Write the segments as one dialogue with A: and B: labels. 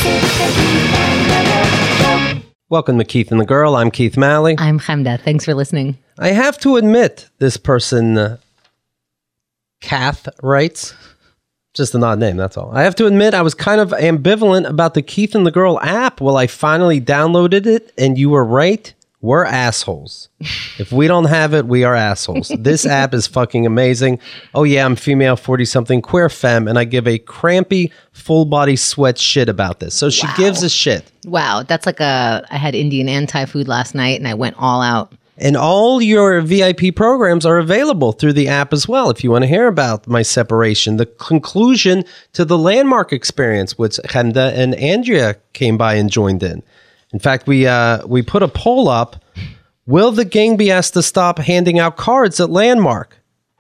A: Welcome to Keith and the Girl. I'm Keith Malley.
B: I'm Chemda. Thanks for listening.
A: I have to admit, this person, Kath writes, just an odd name, that's all. I have to admit, I was kind of ambivalent about the Keith and the Girl app. Well, I finally downloaded it, and you were right. We're assholes. If we don't have it, we are assholes. This app is fucking amazing. Oh yeah, I'm female, 40-something, queer femme, and I give a crampy, full-body sweat shit about this. So she gives a shit.
B: Wow. That's like I had Indian and Thai food last night, and I went all out.
A: And all your VIP programs are available through the app as well. If you want to hear about my separation, the conclusion to the Landmark experience, which Chemda and Andrea came by and joined in. In fact, we put a poll up. Will the gang be asked to stop handing out cards at Landmark?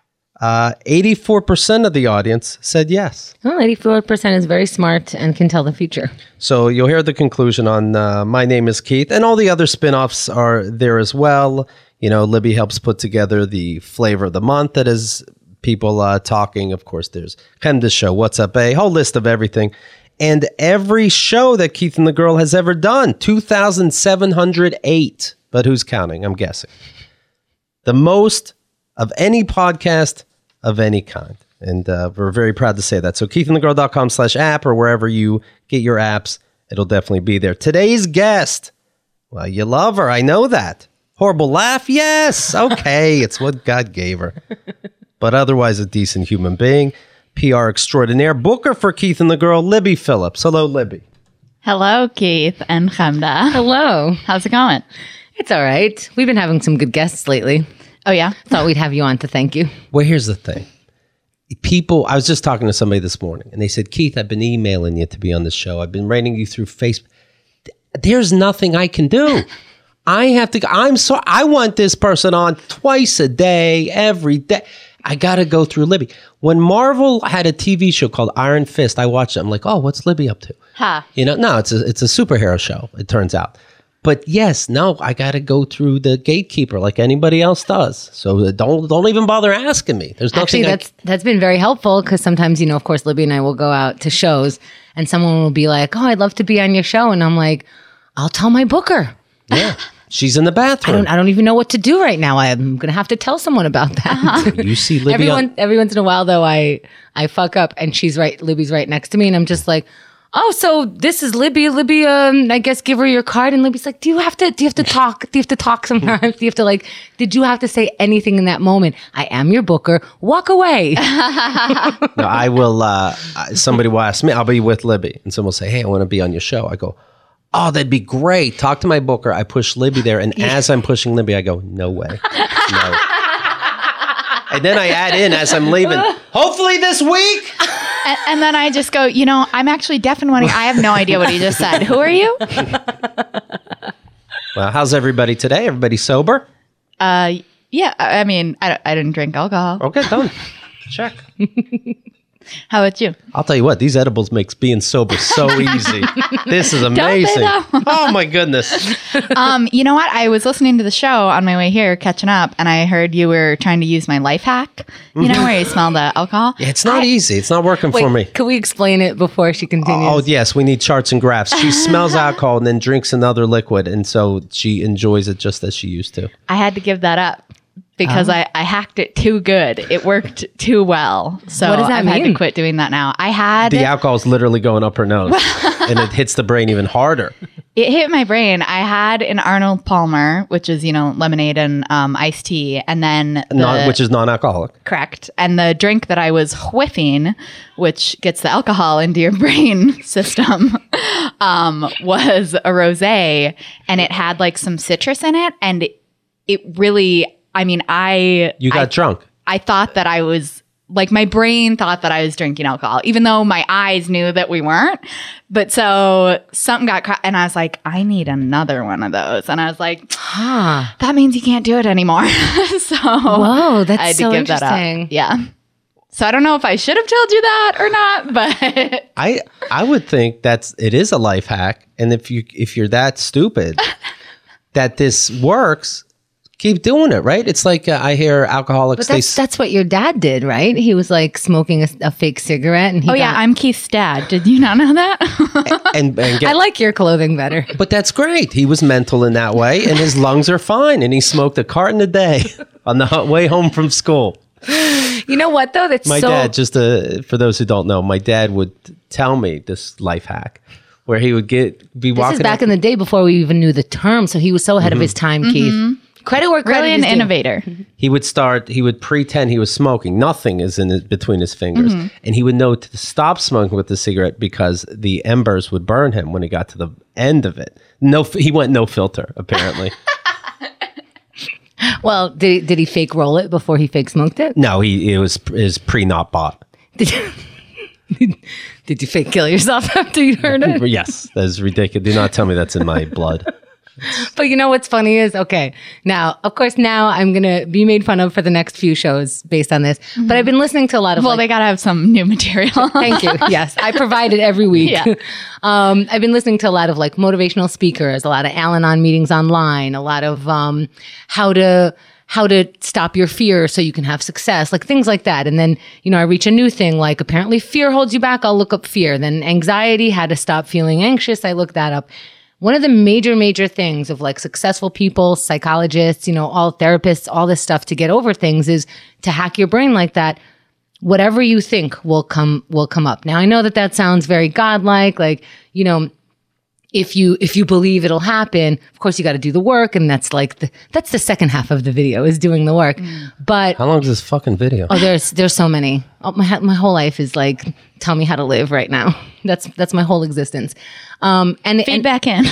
A: 84% of the audience said yes.
B: Well, 84% is very smart and can tell the future.
A: So you'll hear the conclusion on My Name is Keith, and all the other spin-offs are there as well. You know, Libby helps put together the flavor of the month that is people talking. Of course, there's Chemda's show, What's Up, A whole list of everything. And every show that Keith and the Girl has ever done, 2,708. But who's counting? I'm guessing. The most of any podcast of any kind. And we're very proud to say that. So keithandthegirl.com/app or wherever you get your apps, it'll definitely be there. Today's guest, well, you love her. I know that. Horrible laugh? Yes. Okay. It's what God gave her. But otherwise a decent human being. PR extraordinaire, booker for Keith and the Girl, Libby Phillips. Hello, Libby.
C: Hello, Keith and Chemda.
B: Hello.
C: How's it going?
B: It's all right. We've been having some good guests lately.
C: Oh, yeah?
B: Thought we'd have you on to thank you.
A: Well, here's the thing. I was just talking to somebody this morning, and they said, Keith, I've been emailing you to be on the show. I've been writing you through Facebook. There's nothing I can do. I want this person on twice a day, every day. I got to go through Libby. When Marvel had a TV show called Iron Fist, I watched it. I'm like, oh, what's Libby up to? You know, no, it's a superhero show, it turns out. But yes, no, I got to go through the gatekeeper like anybody else does. So don't even bother asking me. There's nothing.
B: Actually, that's been very helpful because sometimes, you know, of course, Libby and I will go out to shows and someone will be like, oh, I'd love to be on your show. And I'm like, I'll tell my booker.
A: Yeah. She's in the bathroom.
B: I don't even know what to do right now. I'm going to have to tell someone about that.
A: You see Libby
B: every once in a while, though, I fuck up and Libby's right next to me. And I'm just like, oh, so this is Libby. Libby, I guess give her your card. And Libby's like, do you have to talk? Do you have to talk sometimes? Do you have to did you have to say anything in that moment? I am your booker. Walk away.
A: No, I will, somebody will ask me, I'll be with Libby. And someone will say, hey, I want to be on your show. I go, oh, that'd be great. Talk to my booker. I push Libby there. And as I'm pushing Libby, I go, no way. No. And then I add in as I'm leaving, hopefully this week.
C: And then I just go, you know, I'm actually deaf and wondering. I have no idea what he just said. Who are you?
A: Well, how's everybody today? Everybody sober?
C: Yeah, I mean, I didn't drink alcohol.
A: Okay, done. Check.
C: How about you?
A: I'll tell you what, these edibles makes being sober so easy. This is amazing. Oh my goodness.
C: You know what? I was listening to the show on my way here, catching up, and I heard you were trying to use my life hack. You know, where you smell the alcohol?
A: Yeah, it's not easy. It's not working for me.
B: Can we explain it before she continues?
A: Oh, yes. We need charts and graphs. She smells alcohol and then drinks another liquid. And so she enjoys it just as she used to.
C: I had to give that up. Because I hacked it too good. It worked too well. So
B: what does that
C: I've
B: mean?
C: had to quit doing that now.
A: The alcohol's literally going up her nose. And it hits the brain even harder.
C: It hit my brain. I had an Arnold Palmer, which is, you know, lemonade and iced tea. And then...
A: which is non-alcoholic.
C: Correct. And the drink that I was whiffing, which gets the alcohol into your brain system, was a rosé. And it had like some citrus in it. And it really... I mean,
A: You got drunk.
C: I thought that I was, like, my brain thought that I was drinking alcohol, even though my eyes knew that we weren't. But so something got caught, and I was like, I need another one of those. And I was like, that means you can't do it anymore. So
B: whoa, that's
C: I had
B: so
C: to give that
B: interesting.
C: up. Yeah. So I don't know if I should have told you that or not, but
A: I would think it is a life hack. And if you're that stupid that this works, keep doing it, right? It's like I hear alcoholics.
B: But that's what your dad did, right? He was like smoking a fake cigarette, and
C: I'm Keith's dad. Did you not know that?
A: and
B: I like your clothing better.
A: But that's great. He was mental in that way, and his lungs are fine. And he smoked a carton a day on the way home from school.
B: You know what though? That's
A: my dad. Just for those who don't know, my dad would tell me this life hack where he would be walking.
B: This is back in the day before we even knew the term, so he was so ahead of his time, Keith. Credit where credit
C: Really
B: is
C: an
B: due.
C: innovator.
A: He would pretend he was smoking. Nothing is between his fingers. And he would know to stop smoking with the cigarette because the embers would burn him when he got to the end of it. He went no filter, apparently.
B: Well, did he fake roll it before he fake smoked it?
A: No, it was his not bought.
B: Did you fake kill yourself after you heard it?
A: Yes, that is ridiculous. Do not tell me that's in my blood.
B: But you know what's funny is, okay, now, of course, now I'm going to be made fun of for the next few shows based on this. But I've been listening to a lot of
C: Well, they got to have some new material.
B: Thank you. Yes, I provide it every week.
C: Yeah.
B: I've been listening to a lot of like motivational speakers, a lot of Al-Anon meetings online, a lot of how to stop your fear so you can have success, like things like that. And then, I reach a new thing, like apparently fear holds you back. I'll look up fear. Then anxiety, how to stop feeling anxious. I look that up. One of the major things of like successful people, psychologists, all therapists, all this stuff to get over things is to hack your brain like that. Whatever you think will come up. Now I know that sounds very godlike, like, if you believe it'll happen, of course you got to do the work, and that's the second half of the video is doing the work. But
A: how long is this fucking video?
B: Oh, there's so many. Oh, my whole life is like, tell me how to live right now. That's my whole existence. And
C: Feedback in.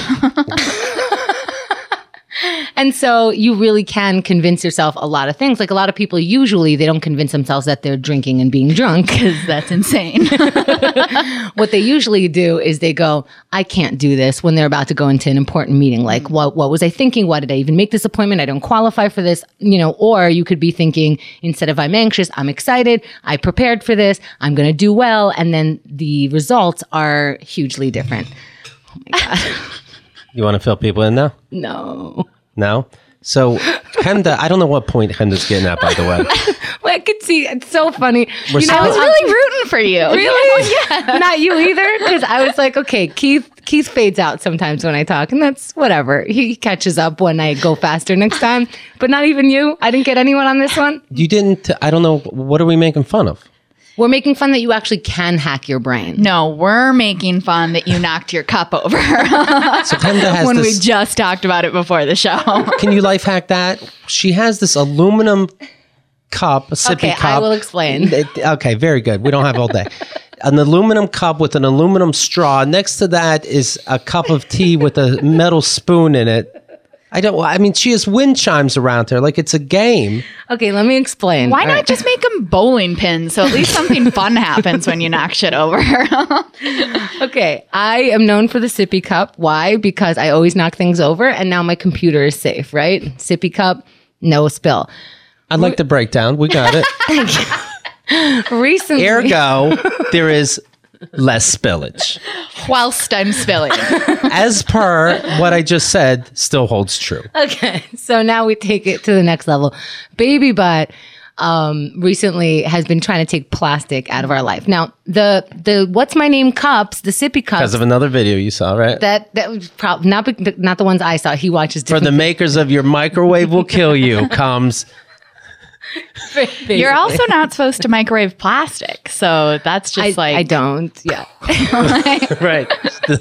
B: And so you really can convince yourself a lot of things. Like a lot of people, usually they don't convince themselves that they're drinking and being drunk.
C: Because that's insane.
B: What they usually do is they go, I can't do this when they're about to go into an important meeting. Like, what was I thinking? Why did I even make this appointment? I don't qualify for this, or you could be thinking, instead of I'm anxious, I'm excited. I prepared for this. I'm going to do well. And then the results are hugely different. Oh my God.
A: You want to fill people in now?
B: No.
A: So, Hemda, I don't know what point Hemda's getting at, by the way.
B: Well, I could see. It's so funny.
C: I was really rooting for you.
B: Really? Yeah. Not you either? Because I was like, okay, Keith fades out sometimes when I talk, and that's whatever. He catches up when I go faster next time. But not even you? I didn't get anyone on this one?
A: You didn't, I don't know, what are we making fun of?
B: We're making fun that you actually can hack your brain.
C: No, we're making fun that you knocked your cup over.
A: So Hemda has
C: when
A: this,
C: we just talked about it before the show.
A: Can you life hack that? She has this aluminum cup, a sippy cup.
B: I will explain.
A: Okay, very good. We don't have all day. An aluminum cup with an aluminum straw. Next to that is a cup of tea with a metal spoon in it. She has wind chimes around her like it's a game.
B: Okay, let me explain.
C: Why not just make them bowling pins so at least something fun happens when you knock shit over?
B: Okay, I am known for the sippy cup. Why? Because I always knock things over, and now my computer is safe, right? Sippy cup, no spill.
A: I'd like the breakdown. We got it.
B: Thank you. Recently.
A: Ergo, there is less spillage.
C: Whilst I'm spilling.
A: As per what I just said, still holds true.
B: Okay, so now we take it to the next level. Baby Butt recently has been trying to take plastic out of our life. Now, the What's My Name cups, the sippy cups.
A: Because of another video you saw, right?
B: That was probably not the ones I saw. He watches
A: For
B: different.
A: the makers of Your Microwave Will Kill You comes...
C: You're also not supposed to microwave plastic. So that's just
B: I don't. Yeah.
A: Right.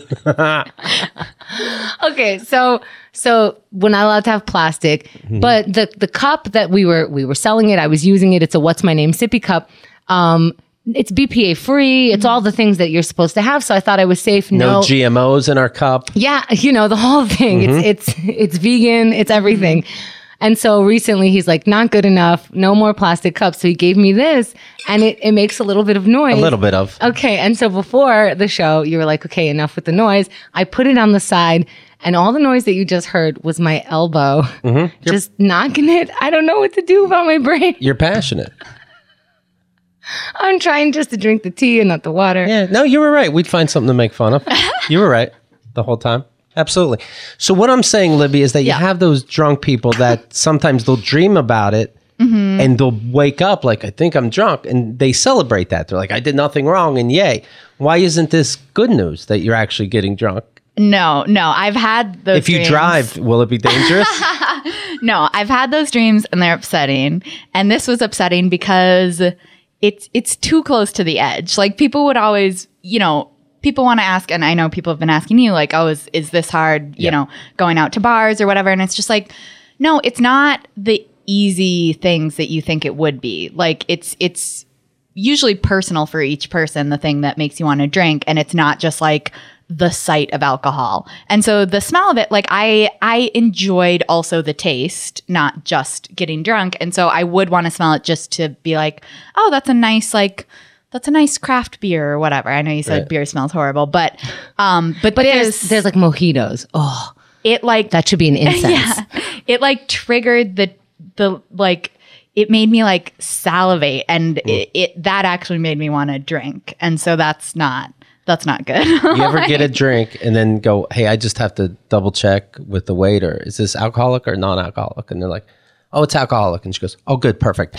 B: Okay, so we're not allowed to have plastic, but the cup that we were selling it, I was using it. It's a What's My Name sippy cup. It's BPA free. It's all the things that you're supposed to have. So I thought I was safe.
A: No GMOs in our cup.
B: Yeah, the whole thing. It's vegan. It's everything. And so recently he's like, not good enough. No more plastic cups. So he gave me this, and it makes a little bit of noise.
A: A little bit of.
B: Okay. And so before the show, you were like, okay, enough with the noise. I put it on the side, and all the noise that you just heard was my elbow just knocking it. I don't know what to do about my brain.
A: You're passionate.
B: I'm trying just to drink the tea and not the water.
A: Yeah. No, you were right. We'd find something to make fun of. You were right the whole time. Absolutely. So what I'm saying, Libby, is that you
C: Yeah.
A: have those drunk people that sometimes they'll dream about it and they'll wake up like, I think I'm drunk, and they celebrate that. They're like, I did nothing wrong, and yay. Why isn't this good news that you're actually getting drunk?
C: No, I've had those
A: If you
C: dreams.
A: drive, will it be dangerous?
C: No, I've had those dreams and they're upsetting. And this was upsetting because it's too close to the edge. Like people would always, people want to ask, and I know people have been asking you like, oh, is this hard, going out to bars or whatever? And it's just like, no, it's not the easy things that you think it would be. Like it's usually personal for each person, the thing that makes you want to drink. And it's not just like the sight of alcohol. And so the smell of it, like I enjoyed also the taste, not just getting drunk. And so I would want to smell it just to be like, oh, that's a nice craft beer or whatever. I know you said beer smells horrible, but
B: There's like mojitos. Oh,
C: it like
B: that should be an incense.
C: yeah, it like triggered the like, it made me like salivate, and it that actually made me want to drink. And so that's not good.
A: You ever get a drink and then go, hey, I just have to double check with the waiter. Is this alcoholic or non-alcoholic? And they're like, oh, it's alcoholic. And she goes, oh, good, perfect.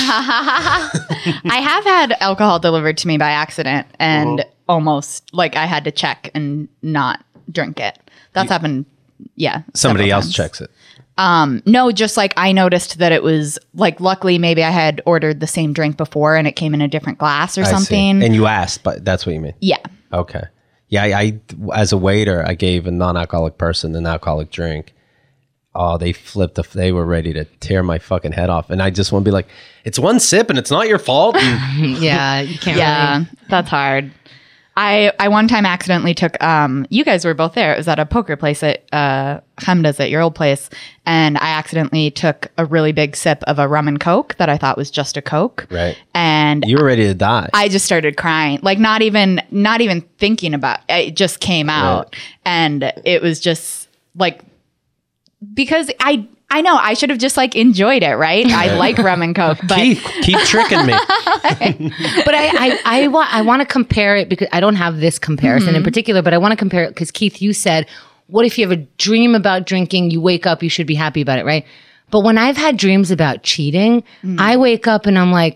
C: I have had alcohol delivered to me by accident, and almost like I had to check and not drink it. That's happened. Yeah.
A: Somebody
C: several
A: else
C: times.
A: checks it.
C: No, just like I noticed that it was like, luckily maybe I had ordered the same drink before and it came in a different glass or
A: I see.
C: something.
A: And you asked, but that's what you mean.
C: Yeah.
A: Okay. Yeah, I as a waiter, I gave a non-alcoholic person an alcoholic drink. Oh, they flipped. They were ready to tear my fucking head off. And I just want to be like, it's one sip and it's not your fault. And
B: Yeah, you can't.
C: Yeah.
B: Really.
C: That's hard. I one time accidentally took, you guys were both there. It was at a poker place at Hamda's at your old place. And I accidentally took a really big sip of a rum and Coke that I thought was just a Coke.
A: Right.
C: And
A: you were ready to die.
C: I just started crying, like not even thinking about it. It just came out. And it was just like, because I know I should have just like enjoyed it, right? I like rum and Coke, but
A: Keith, keep tricking me.
B: But I want to compare it because I don't have this comparison in particular, but I want to compare it because Keith, you said, what if you have a dream about drinking, you wake up, you should be happy about it, right? But when I've had dreams about cheating, I wake up and I'm like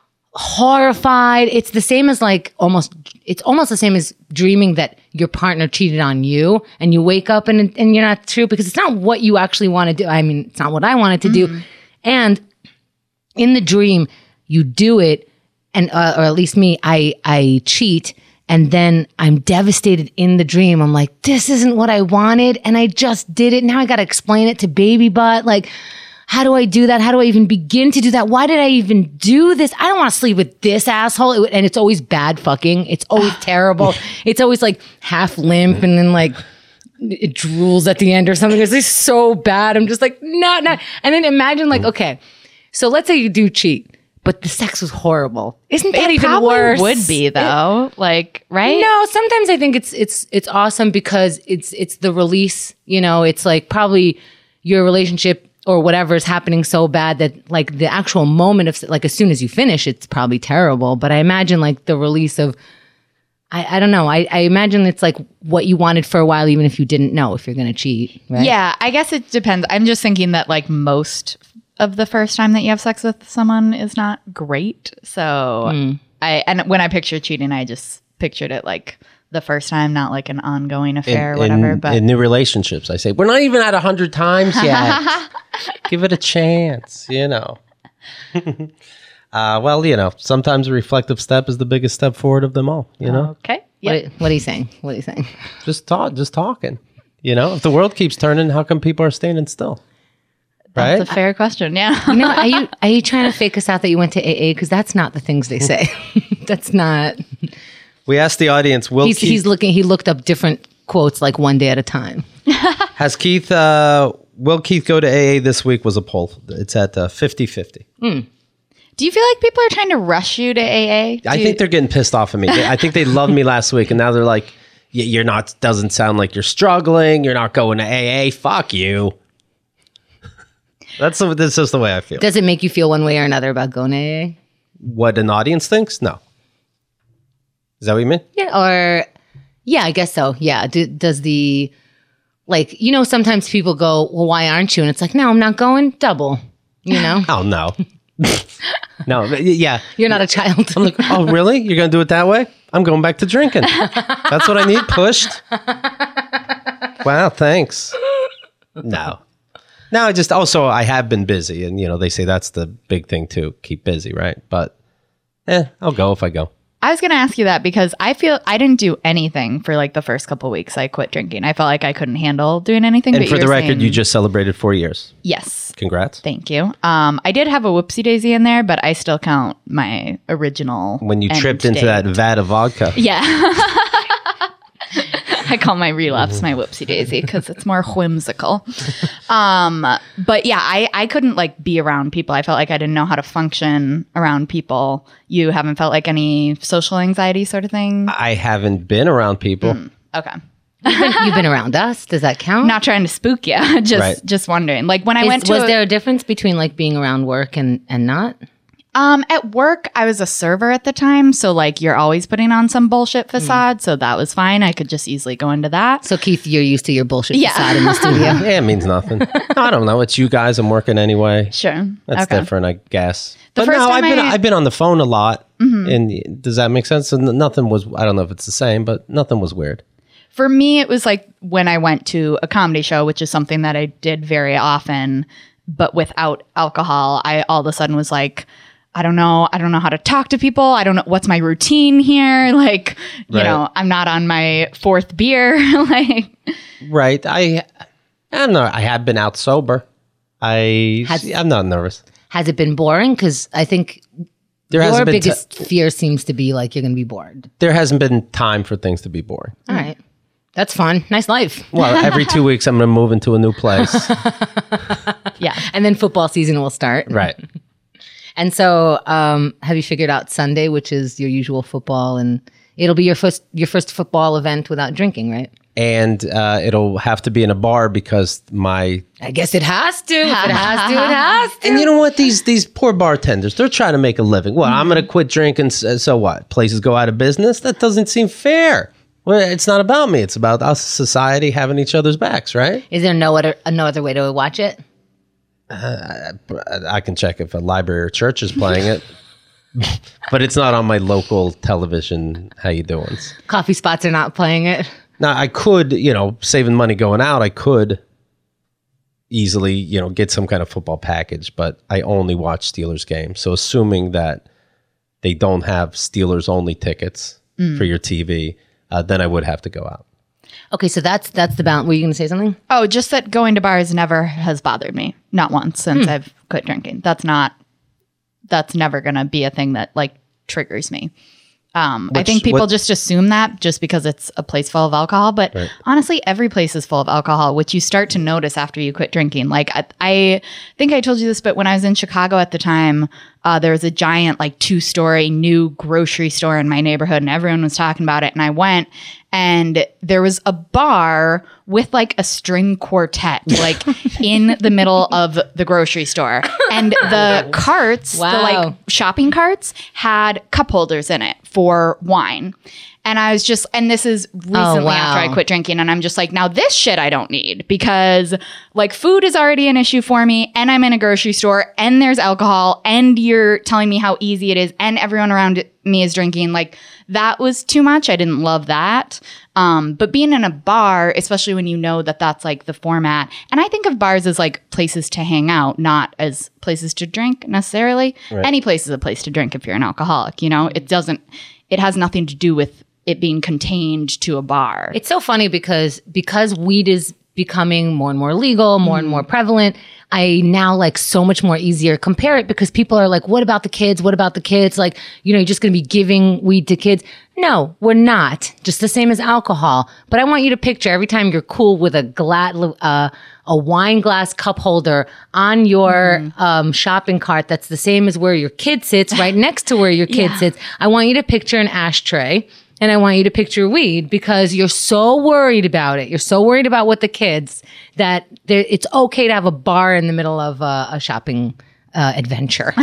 B: horrified. It's the same as it's almost the same as dreaming that your partner cheated on you and you wake up and you're not true because it's not what you actually want to do. I mean, it's not what I wanted to do. And in the dream, you do it, and or at least me, I cheat, and then I'm devastated in the dream. I'm like, this isn't what I wanted, and I just did it. Now I got to explain it to baby butt. Like, how do I do that? How do I even begin to do that? Why did I even do this? I don't want to sleep with this asshole. And it's always bad fucking. It's always terrible. It's always like half limp and then like it drools at the end or something. It's just so bad. I'm just like, not. And then imagine like, okay, so let's say you do cheat, but the sex was horrible. Isn't that
C: it
B: even
C: probably
B: worse?
C: would be though. Like, right?
B: No, sometimes I think it's awesome because it's the release, it's like probably your relationship or whatever is happening so bad that like the actual moment of like as soon as you finish, it's probably terrible. But I imagine like the release of, I don't know. I imagine it's like what you wanted for a while, even if you didn't know if you're going to cheat. Right?
C: Yeah, I guess it depends. I'm just thinking that like most of the first time that you have sex with someone is not great. So and when I picture cheating, I just pictured it like the first time, not like an ongoing affair or whatever. But
A: in new relationships, I say, we're not even at 100 times yet. Give it a chance, Well, sometimes a reflective step is the biggest step forward of them all,
C: okay. Yep.
B: What are you saying? What are you saying?
A: Just talking. If the world keeps turning, how come people are standing still? Right?
C: That's a fair question. Yeah.
B: Are you trying to fake us out that you went to AA? Because that's not the things they say. That's not.
A: We asked the audience,
B: he looked up different quotes like one day at a time.
A: Has Keith, will Keith go to AA this week was a poll. It's at 50-50.
C: Do you feel like people are trying to rush you to AA?
A: I think they're getting pissed off at me. I think they loved me last week and now they're like, you're not, doesn't sound like you're struggling. You're not going to AA. Fuck you. That's just the way I feel.
B: Does it make you feel one way or another about going to AA?
A: What an audience thinks? No. Is that what you mean?
B: Yeah, I guess so. Yeah. Does the like, you know, sometimes people go, well, why aren't you? And it's like, no, I'm not going, double, you know?
A: Oh, no. No, yeah.
B: You're not a child.
A: I'm like, oh, really? You're going to do it that way? I'm going back to drinking. That's what I need pushed. Wow, thanks. No, I have been busy. And, you know, they say that's the big thing too. Keep busy, right? But I'll go if I go.
C: I was going to ask you that because I feel I didn't do anything for like the first couple weeks I quit drinking. I felt like I couldn't handle doing anything.
A: And
C: but
A: for the record,
C: saying,
A: you just celebrated 4 years.
C: Yes.
A: Congrats.
C: Thank you. I did have a whoopsie daisy in there, but I still count my original.
A: When you
C: end
A: tripped into
C: date.
A: that vat of vodka.
C: Yeah. I call my relapse my whoopsie daisy because it's more whimsical. But yeah, I couldn't like be around people. I felt like I didn't know how to function around people. You haven't felt like any social anxiety sort of thing?
A: I haven't been around people.
C: Okay.
B: You've been around us. Does that count?
C: Not trying to spook you. Just wondering. Like when I went to
B: was there a difference between like being around work and not?
C: At work, I was a server at the time. So like you're always putting on some bullshit facade. So that was fine. I could just easily go into that.
B: So Keith, you're used to your bullshit
C: Yeah.
B: facade in the studio.
A: Yeah, it means nothing. I don't know. It's you guys. I'm working anyway.
C: Sure.
A: That's
C: Okay.
A: different, I guess.
C: The
A: But
C: first
A: no,
C: time
A: I've been on the phone a lot. And does that make sense? And nothing was, I don't know if it's the same, but nothing was weird.
C: For me, it was like when I went to a comedy show, which is something that I did very often, but without alcohol, I all of a sudden was like, I don't know how to talk to people. I don't know what's my routine here. Like, you
A: Right.
C: know, I'm not on my fourth beer. Like,
A: Right. I don't know. I have been out sober. I'm not nervous.
B: Has it been boring? Because I think
A: There
B: your
A: hasn't been
B: biggest fear seems to be like you're going to be bored.
A: there hasn't been time for things to be boring.
B: All right. That's fun. Nice life.
A: Well, every 2 weeks I'm going to move into a new place.
C: yeah.
B: And then football season will start.
A: Right.
B: And so have you figured out Sunday, which is your usual football, and it'll be your first football event without drinking, right?
A: And it'll have to be in a bar because
B: I guess it has to. If it has to, it has to.
A: And you know what? These poor bartenders, they're trying to make a living. Well, I'm going to quit drinking. So what? Places go out of business? That doesn't seem fair. Well, it's not about me. It's about us, society, having each other's backs, right?
B: Is there no other way to watch it?
A: I can check if a library or church is playing it. But it's not on my local television how you doing.
B: Coffee spots are not playing it.
A: Now, I could, saving money going out, I could easily, get some kind of football package, but I only watch Steelers games. So assuming that they don't have Steelers only tickets for your TV, then I would have to go out.
B: Okay, so that's the balance. Were you going to say something?
C: Oh, just that going to bars never has bothered me. Not once since I've quit drinking. That's never going to be a thing that like triggers me. I think people just assume that just because it's a place full of alcohol. But honestly, every place is full of alcohol, which you start to notice after you quit drinking. Like I think I told you this, but when I was in Chicago at the time, there was a giant like 2-story new grocery store in my neighborhood and everyone was talking about it. And I went and there was a bar with like a string quartet, like in the middle of the grocery store. And the carts,
B: Wow.
C: the like shopping carts had cup holders in it for wine. And I was just, and this is recently after I quit drinking. And I'm just like, now this shit I don't need because like food is already an issue for me. And I'm in a grocery store and there's alcohol and you're telling me how easy it is. And everyone around me is drinking. Like that was too much. I didn't love that. But being in a bar, especially when you know that that's like the format. And I think of bars as like places to hang out, not as places to drink necessarily.
A: Right.
C: Any place is a place to drink if you're an alcoholic, it has nothing to do with it being contained to a bar.
B: It's so funny because weed is becoming more and more legal, more and more prevalent. I now like so much more easier compare it because people are like, what about the kids? What about the kids? Like, you're just going to be giving weed to kids. No, we're not. Just the same as alcohol. But I want you to picture every time you're cool with a wine glass cup holder on your shopping cart that's the same as where your kid sits, right next to where your kid sits. I want you to picture an ashtray. And I want you to picture weed because you're so worried about it. You're so worried about what the kids that it's okay to have a bar in the middle of a shopping adventure.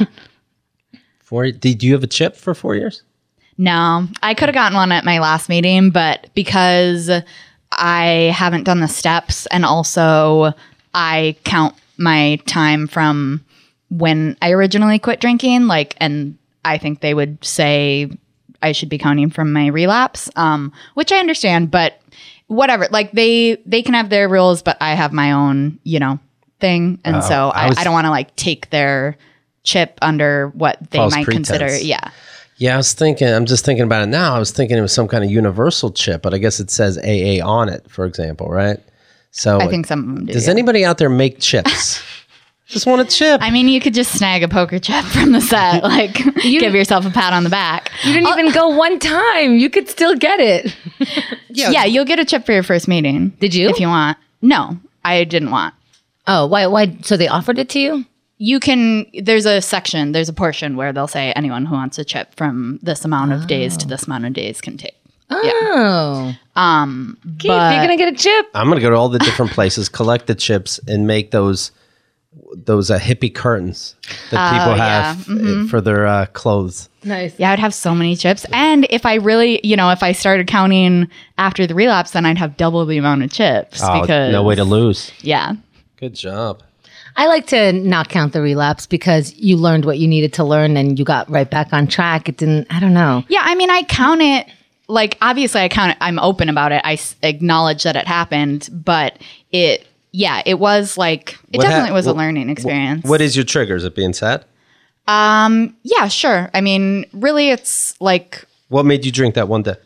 A: Did you have a chip for 4 years?
C: No, I could have gotten one at my last meeting, but because I haven't done the steps, and also I count my time from when I originally quit drinking, and I think they would say I should be counting from my relapse, which I understand, but whatever. Like they can have their rules, but I have my own, thing, and so I don't want to take their chip under what they
A: False
C: might
A: pretense.
C: consider. Yeah.
A: Yeah, I'm just thinking about it now. I was thinking it was some kind of universal chip, but I guess it says AA on it, for example, right? So
C: I think some of them do.
A: does
C: yeah.
A: anybody out there make chips? Just want a chip.
C: I mean, you could just snag a poker chip from the set, give yourself a pat on the back.
B: You didn't even go one time. You could still get it.
C: Yeah, you'll get a chip for your first meeting.
B: Did you?
C: If you want. No, I didn't want.
B: Oh, why? So they offered it to you?
C: You can, there's a portion where they'll say anyone who wants a chip from this amount of days to this amount of days can take.
B: Oh. Keith,
C: but-
B: you're going to get a chip.
A: I'm going to go to all the different places, collect the chips, and make those hippie curtains that people have for their clothes.
B: Nice.
C: Yeah, I'd have so many chips. And if I really, if I started counting after the relapse, then I'd have double the amount of chips. Because
A: No way to lose.
C: Yeah.
A: Good job.
B: I like to not count the relapse because you learned what you needed to learn and you got right back on track. It didn't, I don't know.
C: Yeah, I mean, I count it, obviously I count it, I'm open about it. I acknowledge that it happened, but it was definitely was a learning experience.
A: What is your trigger? Is it being sad?
C: Yeah, sure. I mean, really it's
A: What made you drink that one day?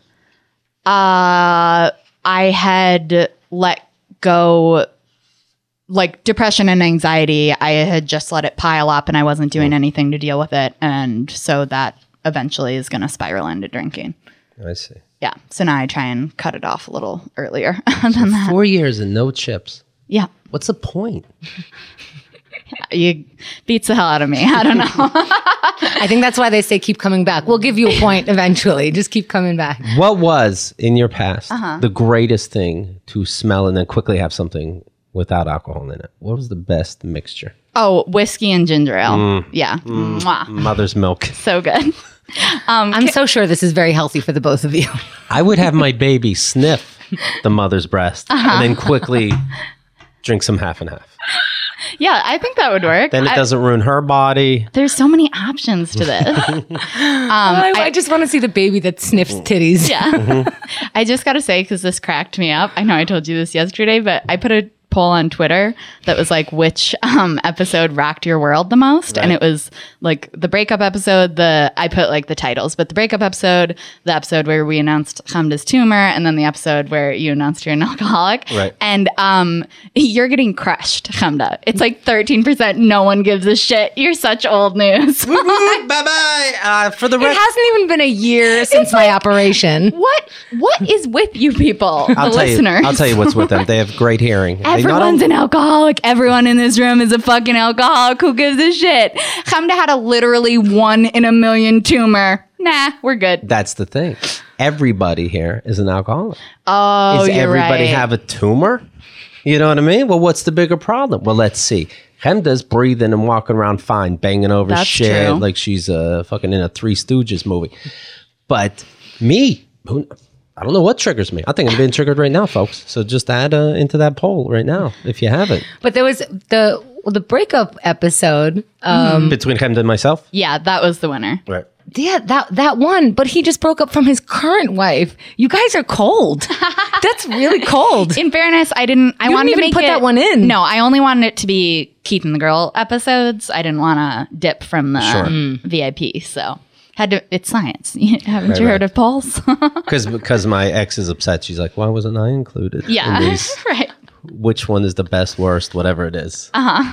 C: I had let go, depression and anxiety. I had just let it pile up and I wasn't doing anything to deal with it. And so that eventually is going to spiral into drinking.
A: I see.
C: Yeah. So now I try and cut it off a little earlier than that.
A: 4 years and no chips.
C: Yeah.
A: What's the point?
C: You beats the hell out of me. I don't know.
B: I think that's why they say keep coming back. We'll give you a point eventually. Just keep coming back.
A: What was, in your past, the greatest thing to smell and then quickly have something without alcohol in it? What was the best mixture?
C: Oh, whiskey and ginger ale. Yeah. Mwah.
A: Mother's milk.
C: So good.
B: I'm so sure this is very healthy for the both of you.
A: I would have my baby sniff the mother's breast and then quickly drink some half and half.
C: Yeah, I think that would work.
A: Then it doesn't ruin her body.
C: There's so many options to this.
B: I just want to see the baby that sniffs titties.
C: Yeah. I just got to say, because this cracked me up. I know I told you this yesterday, but I put a poll on Twitter that was which episode rocked your world the most?
A: Right.
C: And it was the breakup episode, I put the titles, but the breakup episode, the episode where we announced Hamda's tumor, and then the episode where you announced you're an alcoholic.
A: Right.
C: And you're getting crushed, Hamda. It's 13%. No one gives a shit. You're such old news.
A: Bye-bye. For the
B: It
A: rest,
B: hasn't even been a year since my operation.
C: What is with you people, the listeners?
A: I'll tell you what's with them. They have great hearing.
C: Everyone's an alcoholic. Everyone in this room is a fucking alcoholic. Who gives a shit? Hamda had a literally 1 in a million tumor. Nah, we're good.
A: That's the thing. Everybody here is an alcoholic.
C: Oh,
A: Does
C: you're
A: everybody
C: right.
A: have a tumor? You know what I mean? Well, what's the bigger problem? Well, let's see. Hemda's breathing and walking around fine, banging over
C: That's
A: shit
C: true.
A: like she's fucking in a Three Stooges movie. But me, I don't know what triggers me. I think I'm being triggered right now, folks. So just add into that poll right now if you haven't.
B: But there was the breakup episode.
A: Between Hemda and myself?
C: Yeah, that was the winner.
A: Right.
B: Yeah, that one. But he just broke up from his current wife. You guys are cold. That's really cold.
C: In fairness, I wanted
B: didn't
C: to
B: even
C: make
B: put
C: it,
B: that one in.
C: No, I only wanted it to be Keith and the Girl episodes. I didn't want to dip from the VIP. So it's science. Haven't you heard of polls?
A: Because my ex is upset. She's like, why wasn't I included?
C: Yeah,
A: in these?
C: right.
A: Which one is the best, worst, whatever it is.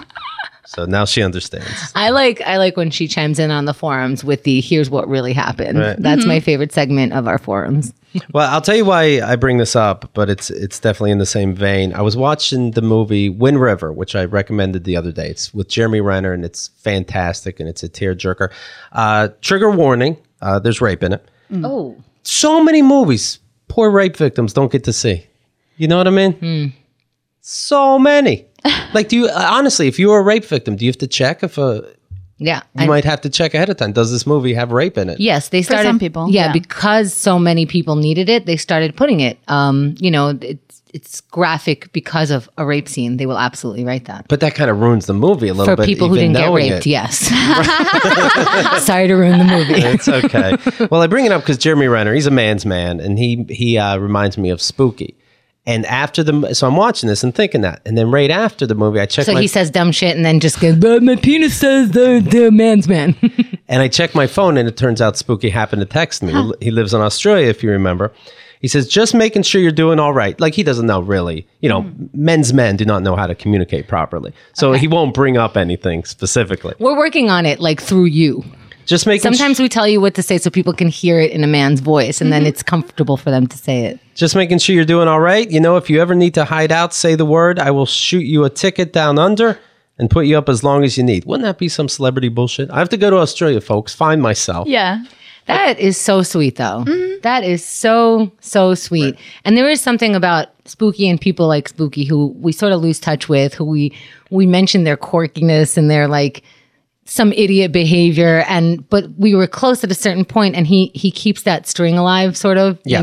A: So now she understands.
B: I like when she chimes in on the forums with the here's what really happened.
A: Right.
B: That's my favorite segment of our forums.
A: Well, I'll tell you why I bring this up, but it's definitely in the same vein. I was watching the movie Wind River, which I recommended the other day. It's with Jeremy Renner, and it's fantastic, and it's a tearjerker. Trigger warning, there's rape in it.
B: Oh.
A: So many movies poor rape victims don't get to see. You know what I mean? So many. Like, do you honestly, if you were a rape victim, do you have to check if
B: Yeah.
A: You might have to check ahead of time. Does this movie have rape in it?
B: Yes, they started.
C: some people,
B: yeah,
C: yeah.
B: because so many people needed it, they started putting it. It's graphic because of a rape scene. They will absolutely write that.
A: But that kind of ruins the movie a little
B: For
A: bit.
B: people who
A: even
B: didn't get
A: knowing
B: raped,
A: it.
B: yes. Sorry to ruin the movie.
A: It's okay. Well, I bring it up because Jeremy Renner, he's a man's man, and he reminds me of Spooky. And after so I'm watching this and thinking that, and then right after the movie, I check.
B: So he says dumb shit and then just goes, "But my penis says the man's man."
A: And I check my phone, and it turns out Spooky happened to text me. He lives in Australia, if you remember. He says, just making sure you're doing all right. Like, he doesn't know really. Men's men do not know how to communicate properly. So he won't bring up anything specifically.
B: We're working on it, like, through you.
A: Just making
B: Sometimes we tell you what to say so people can hear it in a man's voice, and then it's comfortable for them to say it.
A: Just making sure you're doing all right. If you ever need to hide out, say the word. I will shoot you a ticket down under and put you up as long as you need. Wouldn't that be some celebrity bullshit? I have to go to Australia, folks. Find myself.
C: Yeah.
B: That is so sweet, though. That is so, so sweet. Right. And there is something about Spooky and people like Spooky who we sort of lose touch with, who we mention their quirkiness and their like some idiot behavior. But we were close at a certain point, and he keeps that string alive, sort of,
A: yes.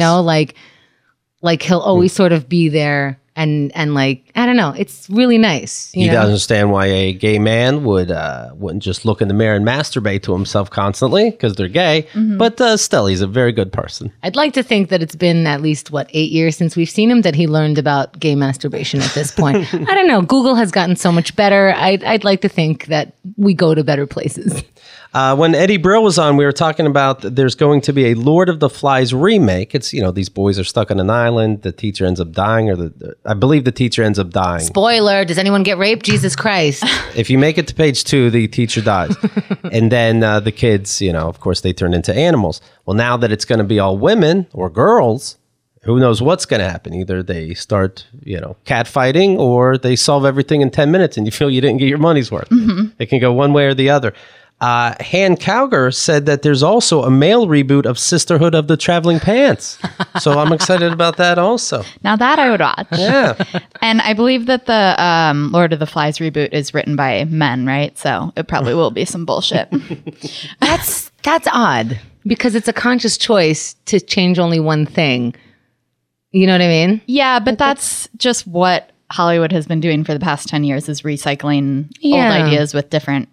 B: like he'll always sort of be there. And like, I don't know, it's really nice.
A: He doesn't understand why a gay man wouldn't just look in the mirror and masturbate to himself constantly because they're gay. Mm-hmm. But still, he's a very good person.
B: I'd like to think that it's been at least, 8 years since we've seen him, that he learned about gay masturbation at this point. I don't know. Google has gotten so much better. I'd like to think that we go to better places.
A: When Eddie Brill was on, we were talking about there's going to be a Lord of the Flies remake. It's, these boys are stuck on an island. The teacher ends up dying, I believe the teacher ends up dying.
B: Spoiler, does anyone get raped? Jesus Christ.
A: If you make it to page 2, the teacher dies. And then the kids, of course, they turn into animals. Well, now that it's going to be all women or girls, who knows what's going to happen? Either they start, catfighting, or they solve everything in 10 minutes and you feel you didn't get your money's worth. Mm-hmm. It can go one way or the other. Han Cowger said that there's also a male reboot of Sisterhood of the Traveling Pants. So I'm excited about that also.
C: Now that I would watch.
A: Yeah.
C: And I believe that the Lord of the Flies reboot is written by men, right? So it probably will be some bullshit.
B: That's odd, because it's a conscious choice to change only one thing. You know what I mean?
C: Yeah, but that's just what Hollywood has been doing for the past 10 years, is recycling old ideas with different,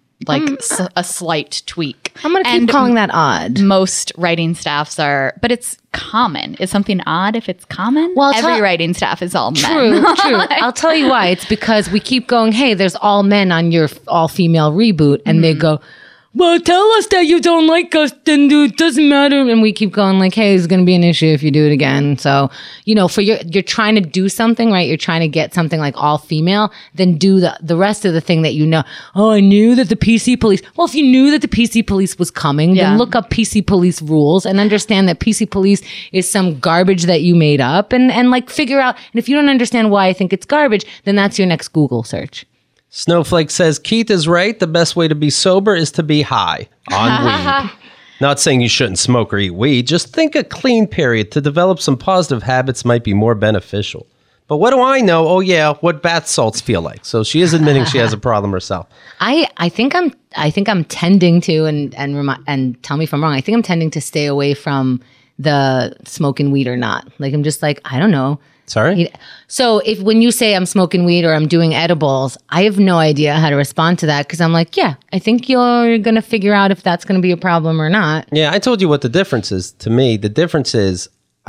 C: a slight tweak.
B: I'm going to keep calling that odd.
C: Most writing staffs are, but it's common. Is something odd if it's common?
B: Well,
C: every writing staff is all men.
B: True. I'll tell you why. It's because we keep going, hey, there's all men on your all-female reboot, and they go, well, tell us that you don't like us, then it doesn't matter. And we keep going like, hey, it's going to be an issue if you do it again. So, you're trying to do something, right? You're trying to get something like all female, then do the rest of the thing that Oh, I knew that the PC police. Well, if you knew that the PC police was coming, then look up PC police rules and understand that PC police is some garbage that you made up and figure out. And if you don't understand why I think it's garbage, then that's your next Google search.
A: Snowflake says, Keith is right. The best way to be sober is to be high on weed. Not saying you shouldn't smoke or eat weed. Just think a clean period to develop some positive habits might be more beneficial. But what do I know? Oh, yeah, what bath salts feel like. So she is admitting she has a problem herself.
B: I think I'm tending to, and tell me if I'm wrong, I think I'm tending to stay away from the smoking weed or not. Like, I'm just like, I don't know.
A: Sorry?
B: So when you say I'm smoking weed or I'm doing edibles, I have no idea how to respond to that, because I'm like, yeah, I think you're going to figure out if that's going to be a problem or not.
A: Yeah, I told you what the difference is. To me, the difference is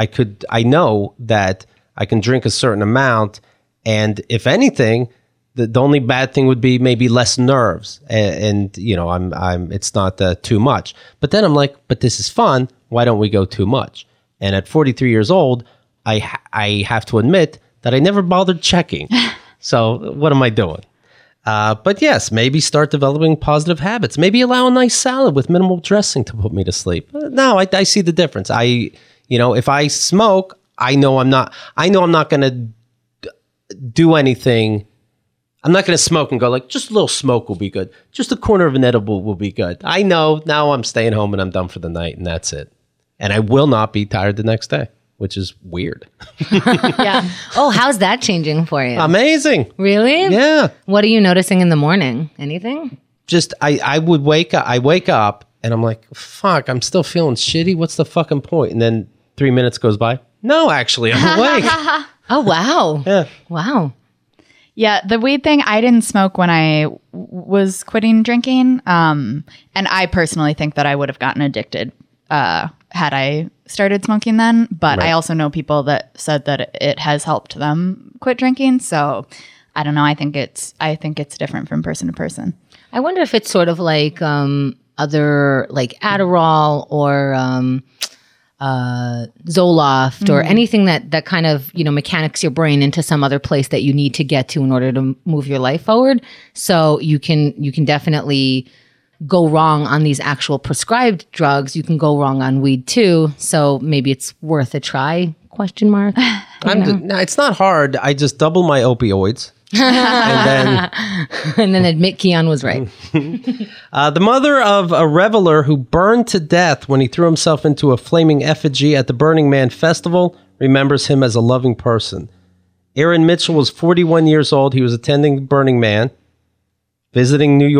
A: I know that I can drink a certain amount, and if anything, the only bad thing would be maybe less nerves, and it's not too much. But then I'm like, but this is fun. Why don't we go too much? And at 43 years old, I have to admit that I never bothered checking. So what am I doing? But yes, maybe start developing positive habits. Maybe allow a nice salad with minimal dressing to put me to sleep. No, I see the difference. If I smoke, I know I'm not going to do anything. I'm not going to smoke and go like, just a little smoke will be good. Just a corner of an edible will be good. I know now I'm staying home and I'm done for the night, and that's it. And I will not be tired the next day, which is weird.
B: Yeah. Oh, how's that changing for you?
A: Amazing.
B: Really?
A: Yeah.
B: What are you noticing in the morning? Anything?
A: I would wake up and I'm like, fuck, I'm still feeling shitty. What's the fucking point? And then 3 minutes goes by. No, actually, I'm awake.
B: Oh, wow.
A: Yeah.
B: Wow.
C: Yeah, the weed thing, I didn't smoke when I was quitting drinking. And I personally think that I would have gotten addicted had I started smoking then. But
A: Right.
C: I also know people that said that it has helped them quit drinking. So I don't know. I think it's different from person to person.
B: I wonder if it's sort of like other like Adderall or Zoloft or anything that kind of, mechanics your brain into some other place that you need to get to in order to move your life forward. So you can definitely go wrong on these actual prescribed drugs. You can go wrong on weed too. So maybe it's worth a try, ?
A: No, it's not hard. I just double my opioids. And then
B: and then admit Keon was right.
A: the mother of a reveler who burned to death when he threw himself into a flaming effigy at the Burning Man festival remembers him as a loving person. Aaron Mitchell was 41 years old. He was attending Burning Man, visiting the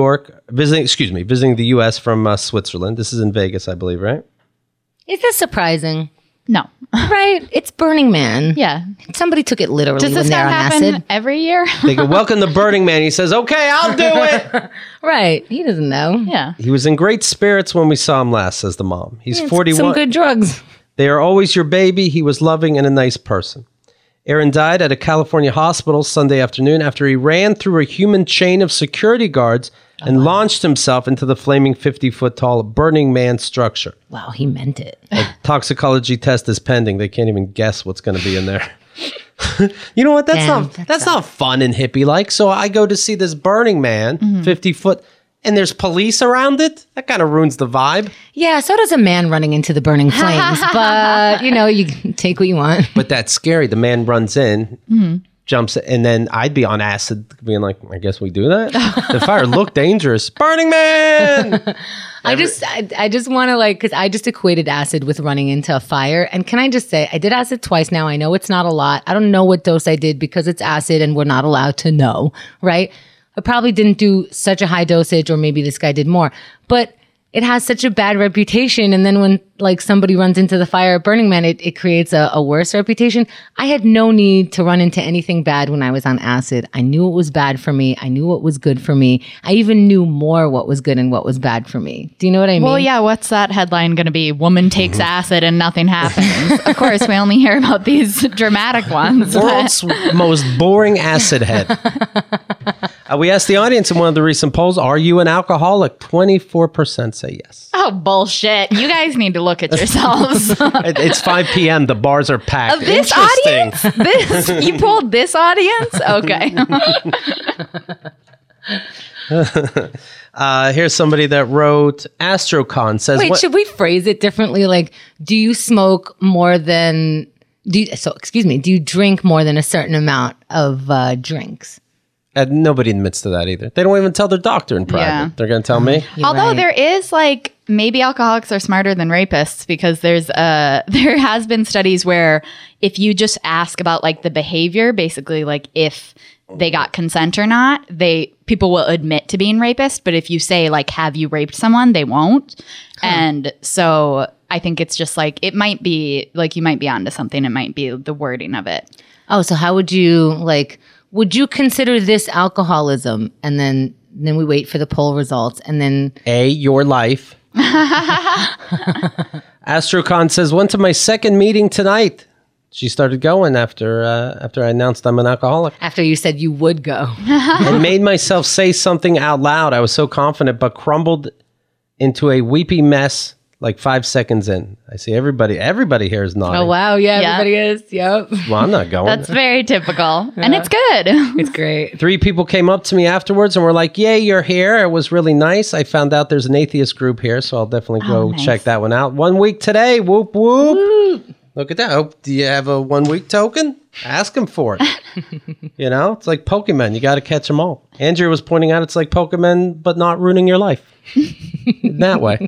A: U.S. from Switzerland. This is in Vegas, I believe, right?
B: Is this surprising?
C: No.
B: Right? It's Burning Man.
C: Yeah.
B: Somebody took it literally
C: Does
B: when
C: this
B: they're
C: not
B: on
C: happen
B: acid.
C: every year?
A: They go, welcome to Burning Man. He says, okay, I'll do it.
B: Right. He doesn't know.
C: Yeah.
A: He was in great spirits when we saw him last, says the mom. He's 41.
B: Some good drugs.
A: They are always your baby. He was loving and a nice person. Aaron died at a California hospital Sunday afternoon after he ran through a human chain of security guards and launched himself into the flaming 50-foot tall Burning Man structure.
B: Wow, he meant it.
A: Toxicology test is pending. They can't even guess what's going to be in there. You know what? That's not fun and hippie like. So I go to see this Burning Man, 50-foot, and there's police around it. That kind of ruins the vibe.
B: Yeah, so does a man running into the burning flames. But, you can take what you want.
A: But that's scary. The man runs in, jumps, and then I'd be on acid, being like, I guess we do that? The fire looked dangerous. Burning Man!
B: I just want to because I just equated acid with running into a fire. And can I just say, I did acid twice now. I know it's not a lot. I don't know what dose I did because it's acid and we're not allowed to know, right? I probably didn't do such a high dosage, or maybe this guy did more. But it has such a bad reputation. And then when somebody runs into the fire at Burning Man, it creates a worse reputation. I had no need to run into anything bad when I was on acid. I knew what was bad for me. I knew what was good for me. I even knew more what was good and what was bad for me. Do you know what I mean?
C: Well, yeah. What's that headline going to be? Woman takes acid and nothing happens. Of course, we only hear about these dramatic ones.
A: World's most boring acid head. We asked the audience in one of the recent polls, are you an alcoholic? 24% say yes.
C: Oh, bullshit. You guys need to look at yourselves.
A: It's 5 p.m. The bars are packed.
C: Of this audience? You pulled this audience? Okay.
A: Here's somebody that wrote, Astrocon says...
B: Wait, should we phrase it differently? Do you smoke more than... Do you drink more than a certain amount of drinks?
A: Nobody admits to that either. They don't even tell their doctor in private.
C: Yeah.
A: They're going to tell me.
C: Although
B: right.
C: there is maybe alcoholics are smarter than rapists, because there has been studies where if you just ask about the behavior, basically if they got consent or not, people will admit to being rapist. But if you say have you raped someone, they won't. Huh. And so I think it's just it might be you might be onto something. It might be the wording of it.
B: Oh, so how would you would you consider this alcoholism? And then we wait for the poll results, and then
A: your life. Astrocon says, went to my second meeting tonight. She started going after I announced I'm an alcoholic.
B: After you said you would go.
A: And made myself say something out loud. I was so confident, but crumbled into a weepy mess 5 seconds in. I see everybody here is nodding.
B: Oh, wow. Yeah, everybody is. Yep.
A: Well, I'm not going.
C: That's very typical. Yeah. And it's good.
B: It's great.
A: 3 people came up to me afterwards and were like, yay, you're here. It was really nice. I found out there's an atheist group here, so I'll definitely go check that one out. 1 week today. Whoop, whoop. Woo. Look at that. Oh, do you have a 1 week token? Ask him for it. It's like Pokemon. You got to catch them all. Andrea was pointing out it's like Pokemon, but not ruining your life. In that way.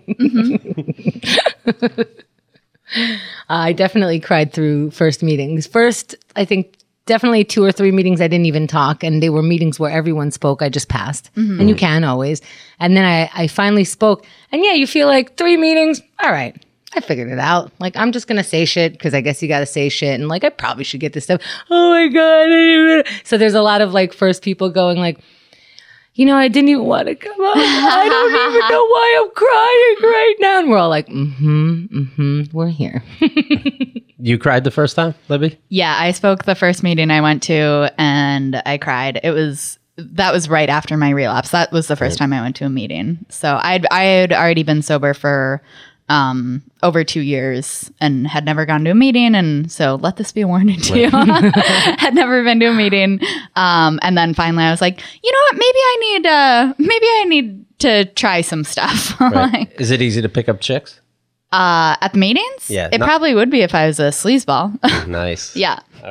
B: I definitely cried through first meetings. First, I think definitely 2 or 3 meetings I didn't even talk, and they were meetings where everyone spoke. I just passed, and you can always. And then I finally spoke, and yeah, you feel like 3 meetings. All right, I figured it out. Like, I'm just gonna say shit because I guess you gotta say shit, and like I probably should get this stuff. Oh my god! So there's a lot of like first people going like, you know, I didn't even want to come up. I don't even know why I'm crying right now. And we're all like, we're here.
A: You cried the first time, Libby?
C: Yeah, I spoke the first meeting I went to and I cried. That was right after my relapse. That was the first time I went to a meeting. So I had already been sober for over 2 years and had never gone to a meeting, and so let this be a warning to you. Had never been to a meeting, and then finally I was like, you know what? Maybe I need to try some stuff.
A: Right. Is it easy to pick up chicks?
C: At the meetings?
A: Yeah,
C: it probably would be if I was a sleazeball.
A: Nice.
C: Yeah.
A: All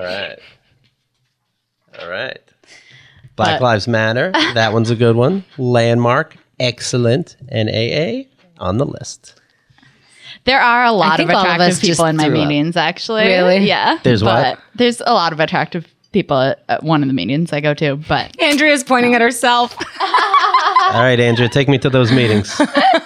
A: right. Black Lives Matter. That one's a good one. Landmark. Excellent. And AA on the list.
C: There are a lot of
B: think all of
C: attractive
B: us just
C: people in my
B: threw up.
C: meetings, actually.
B: Really?
C: Yeah.
A: There's what?
C: There's a lot of attractive people at one of the meetings I go to, but
B: Andrea's pointing at herself.
A: All right, Andrea, take me to those meetings.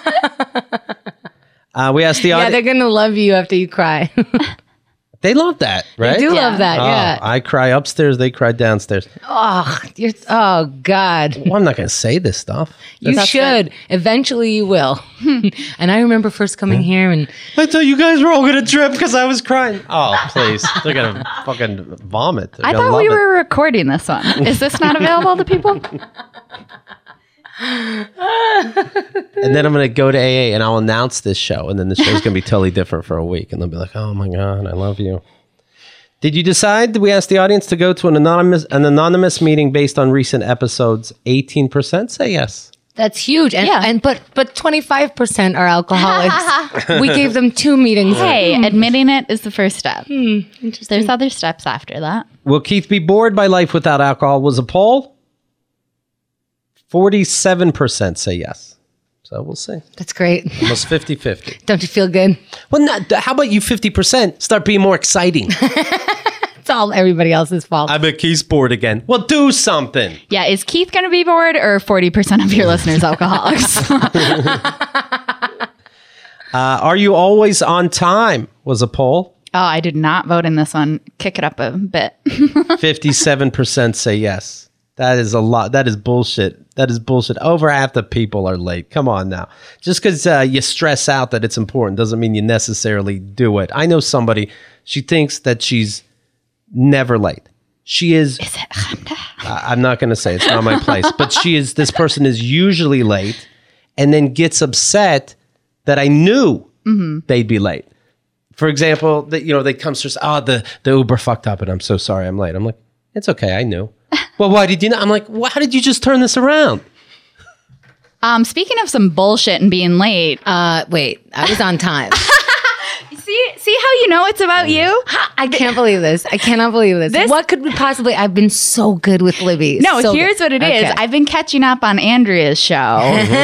A: We asked the
B: Yeah,
A: audience.
B: they're gonna love you after you cry.
A: They love that, right?
B: They do
C: Yeah.
B: love that.
A: Oh,
B: Yeah.
A: I cry upstairs, they cry downstairs.
B: Oh God.
A: Well, I'm not going to say this stuff.
B: You should. Eventually you will. And I remember first coming here and
A: I thought you guys were all going to trip because I was crying. Oh, please. They're going to fucking vomit. They're
C: I
A: gonna
C: thought
A: love
C: we
A: it.
C: were recording this one. Is this not available to people?
A: And then I'm going to go to AA and I'll announce this show. And then the show's going to be totally different for a week. And they'll be like, oh my God, I love you. Did you decide, we asked the audience to go to an anonymous meeting based on recent episodes? 18% say yes.
B: that's huge. And,
C: Yeah.
B: but 25% are alcoholics. We gave them 2 meetings.
C: Hey, admitting it is the first step. There's other steps after that.
A: Will Keith be bored by life without alcohol? Was a poll. 47% say yes. So we'll see.
B: That's great.
A: Almost 50-50.
B: Don't you feel good?
A: Well, how about you 50% start being more exciting?
B: It's all everybody else's fault.
A: I bet Keith's bored again. Well, do something.
C: Yeah, is Keith going to be bored or 40% of your listeners alcoholics?
A: Are you always on time? Was a poll.
C: Oh, I did not vote in this one. Kick it up a bit.
A: 57% say yes. That is a lot. That is bullshit. That is bullshit. Over half the people are late. Come on now. Just because you stress out that it's important doesn't mean you necessarily do it. I know somebody, she thinks that she's never late. She is.
C: Is it Hamda?
A: I'm not going to say, it's not my place, but this person is usually late and then gets upset that I knew they'd be late. For example, they come to us, the Uber fucked up and I'm so sorry I'm late. I'm like, it's okay, I knew. Well, why did you know? I'm like, well, how did you just turn this around?
C: Speaking of some bullshit and being late,
B: Wait, I was on time.
C: see how you know it's about you?
B: I can't believe this. I cannot believe this. What could we possibly? I've been so good with Libby.
C: No,
B: So
C: here's
B: good.
C: what it is.
B: Okay.
C: I've been catching up on Andrea's show,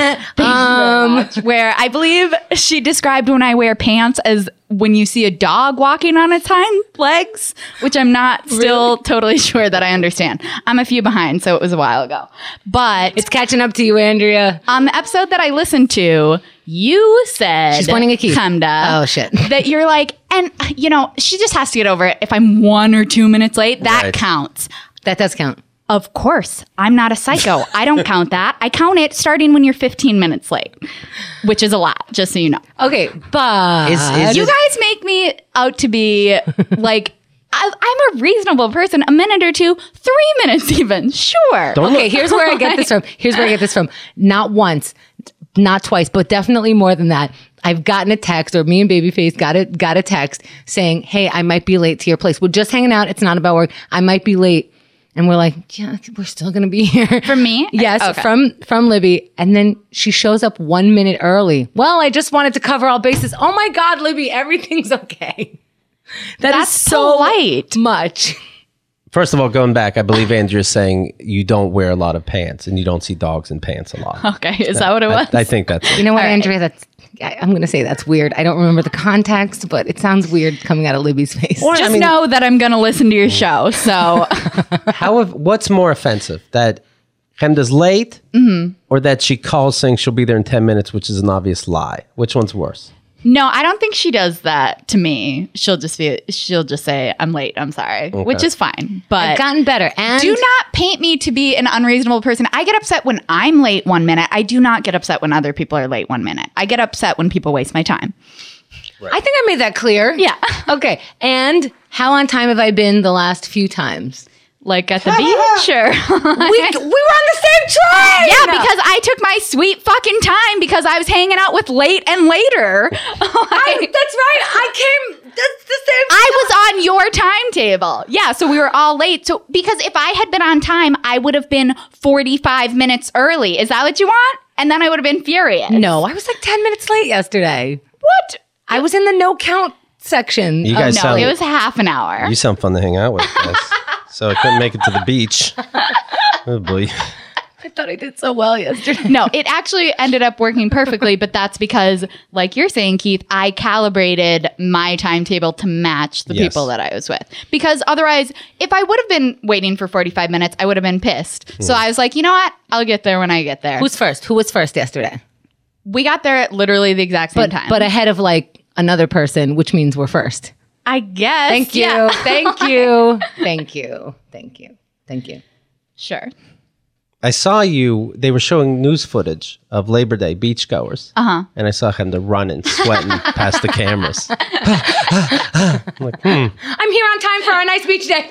C: where I believe she described when I wear pants as when you see a dog walking on its hind legs, which I'm not still totally sure that I understand. I'm a few behind, so it was a while ago. But
B: It's catching up to you, Andrea.
C: on the episode that I listened to, you said,
B: She's pointing at Keith.
C: Hamda,
B: Oh, shit.
C: that you're like, and she just has to get over it. If I'm 1 or 2 minutes late, that
A: Right.
C: counts.
B: That does count.
C: Of course, I'm not a psycho. I don't count that. I count it starting when you're 15 minutes late, which is a lot, just so you know.
B: Okay, but
A: Is
C: You guys make me out to be like, I'm a reasonable person. A minute or 2, 3 minutes even. Sure.
B: okay, here's where I get this from. Here's where I get this from. Not once, not twice, but definitely more than that. I've gotten a text, or me and Babyface got a text saying, "Hey, I might be late to your place. We're just hanging out. It's not about work. I might be late." And we're like, "Yeah, we're still gonna be here."
C: From me?
B: Yes,
C: Okay.
B: from Libby. And then she shows up 1 minute early. Well, I just wanted to cover all bases. Oh my God, Libby, everything's okay. That's
C: That's
B: so
C: polite.
B: much.
A: First of all, going back, I believe Andrea's saying you don't wear a lot of pants and you don't see dogs in pants a lot.
C: Okay, is that what it was?
A: I think that's it.
B: You know what,
C: All right.
B: Andrea? I'm going to say that's weird. I don't remember the context, but it sounds weird coming out of Libby's face.
C: Just know that I'm going to listen to your show. So
A: What's more offensive? That Chemda's late or that she calls saying she'll be there in 10 minutes, which is an obvious lie? Which one's worse?
C: no, I don't think she does that to me. She'll just say, I'm late. I'm sorry, which is fine. But
B: I've gotten better. And
C: do not paint me to be an unreasonable person. I get upset when I'm late 1 minute. I do not get upset when other people are late 1 minute. I get upset when people waste my time.
B: I think I made that clear.
C: Yeah.
B: Okay. And how on time have I been the last few times?
C: Like at the beach or...
B: We were on the same train.
C: Yeah, because I took my sweet fucking time because I was hanging out with late and later.
B: That's right. I came. That's the same.
C: I was on your timetable. Yeah, so we were all late. So because if I had been on time, I would have been 45 minutes early. Is that what you want? And then I would have been furious.
B: No, I was like 10 minutes late yesterday.
C: What?
B: I was in the no count section.
A: You guys
C: No,
A: sound
C: it was half an hour.
A: you sound fun to hang out with, guys. So I couldn't make it to the beach. Oh boy.
B: I thought I did so well yesterday.
C: No, it actually ended up working perfectly, but that's because, like you're saying, Keith, I calibrated my timetable to match the
A: Yes.
C: people that I was with. Because otherwise, if I would have been waiting for 45 minutes, I would have been pissed. So I was like, you know what? I'll get there when I get there.
B: Who's first? Who was first yesterday?
C: We got there at literally the exact same time.
B: But ahead of like another person, which means we're first.
C: I guess.
B: Thank you.
C: Yeah.
B: Thank you. Thank you. Thank you. Thank you.
C: Sure.
A: I saw you, they were showing news footage of Labor Day beachgoers. And I saw him running, sweating past the cameras. I'm like,
B: I'm here on time for our nice beach day.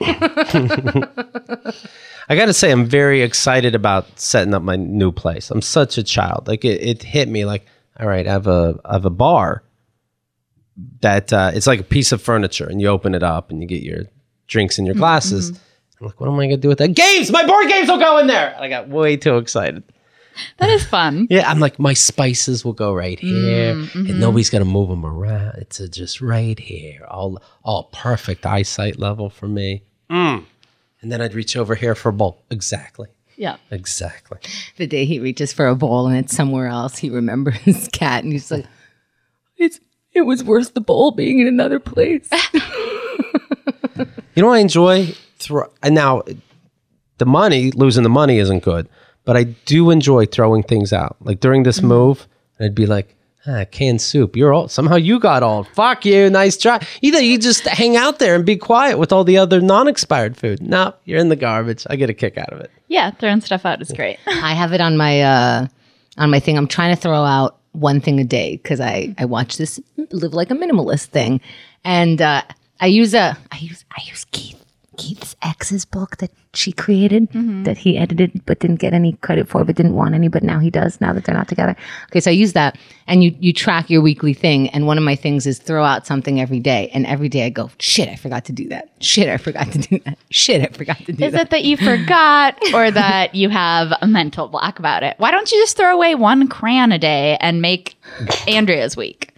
A: I got to say, I'm very excited about setting up my new place. I'm such a child. Like it hit me like, all right, I have a bar that it's like a piece of furniture, and you open it up and you get your drinks and your glasses. I'm like, what am I gonna do with that? Games! My board games will go in there. And I got way too excited.
C: That is fun.
A: Yeah, I'm like, my spices will go right here, and nobody's gonna move them around. It's just right here, all perfect eyesight level for me. And then I'd reach over here for a bowl. Exactly.
C: Yeah.
A: Exactly.
B: The day he reaches for a bowl and it's somewhere else, he remembers his cat and he's like, it was worth the bowl being in another place.
A: You know what I enjoy? And now, losing the money isn't good, but I do enjoy throwing things out. Like during this move, I'd be like, canned soup. Somehow you got all. Fuck you. Nice try. Either you just hang out there and be quiet with all the other non-expired food. No, you're in the garbage. I get a kick out of it.
C: Yeah, throwing stuff out is great.
B: I have it on my thing. I'm trying to throw out one thing a day because I watch this Live Like a Minimalist thing, and I use Keith's ex's book that she created, that he edited but didn't get any credit for, but didn't want any, but now he does, now that they're not together. Okay, so I use that, and you track your weekly thing, and one of my things is throw out something every day, and every day I go, shit, I forgot to do that. Shit, I forgot to do that. Shit, I forgot to do
C: Is
B: that.
C: it that you forgot or that you have a mental block about it? Why don't you just throw away one crayon a day and make Andrea's week?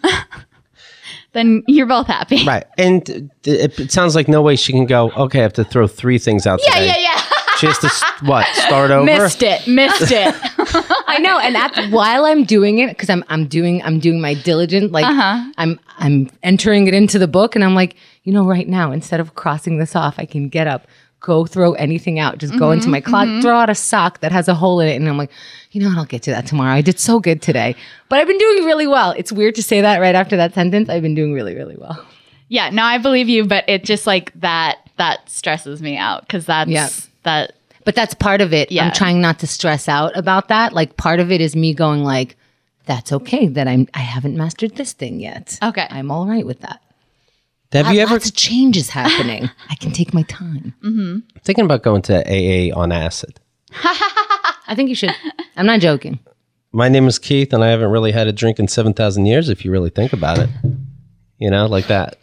C: Then you're both happy.
A: Right. And it sounds like no way she can go, okay, I have to throw 3 things out today.
C: Yeah.
A: She has to, start over?
C: Missed it.
B: I know, and while I'm doing it, because I'm doing my diligent, like I'm entering it into the book, and I'm like, right now, instead of crossing this off, I can get up, go throw anything out, just go into my closet, throw out a sock that has a hole in it, and I'm like, I'll get to that tomorrow. I did so good today, but I've been doing really well. It's weird to say that right after that sentence. I've been doing really, really well.
C: Yeah, no, I believe you, but it just like that stresses me out because that's that.
B: But that's part of it.
C: Yeah.
B: I'm trying not to stress out about that. Like part of it is me going like, that's okay that I haven't mastered this thing yet.
C: Okay.
B: I'm all right with that.
A: Have you ever
B: Lots of changes happening. I can take my time.
A: thinking about going to AA on acid?
B: I think you should. I'm not joking.
A: My name is Keith, and I haven't really had a drink in 7,000 years, if you really think about it. Like that.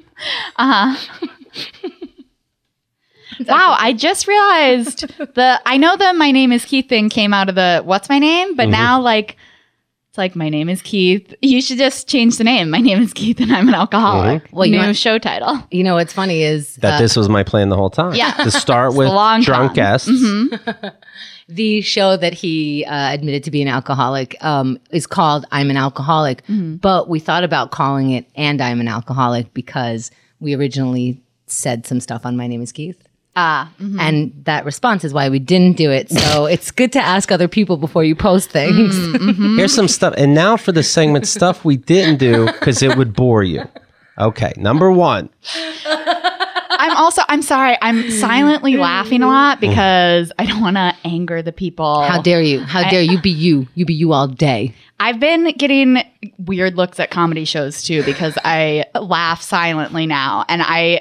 C: Wow, I just realized I know the my name is Keith thing came out of the what's my name, but now like It's like, my name is Keith. You should just change the name. My name is Keith and I'm an alcoholic.
B: Well, you
C: New
B: want-
C: show title.
B: You know what's funny is
A: That this was my plan the whole time.
C: Yeah.
A: To start with
C: a long
A: drunk
C: con.
A: guests.
B: the show that he admitted to be an alcoholic is called I'm an Alcoholic. But we thought about calling it And I'm an Alcoholic because we originally said some stuff on My Name is Keith. And that response is why we didn't do it. So it's good to ask other people before you post things.
A: Here's some stuff. And now for the segment, stuff we didn't do because it would bore you. Okay, number one.
C: I'm sorry. I'm silently laughing a lot because I don't want to anger the people.
B: How dare you? How dare you be you? You be you all day.
C: I've been getting weird looks at comedy shows too because I laugh silently now. And I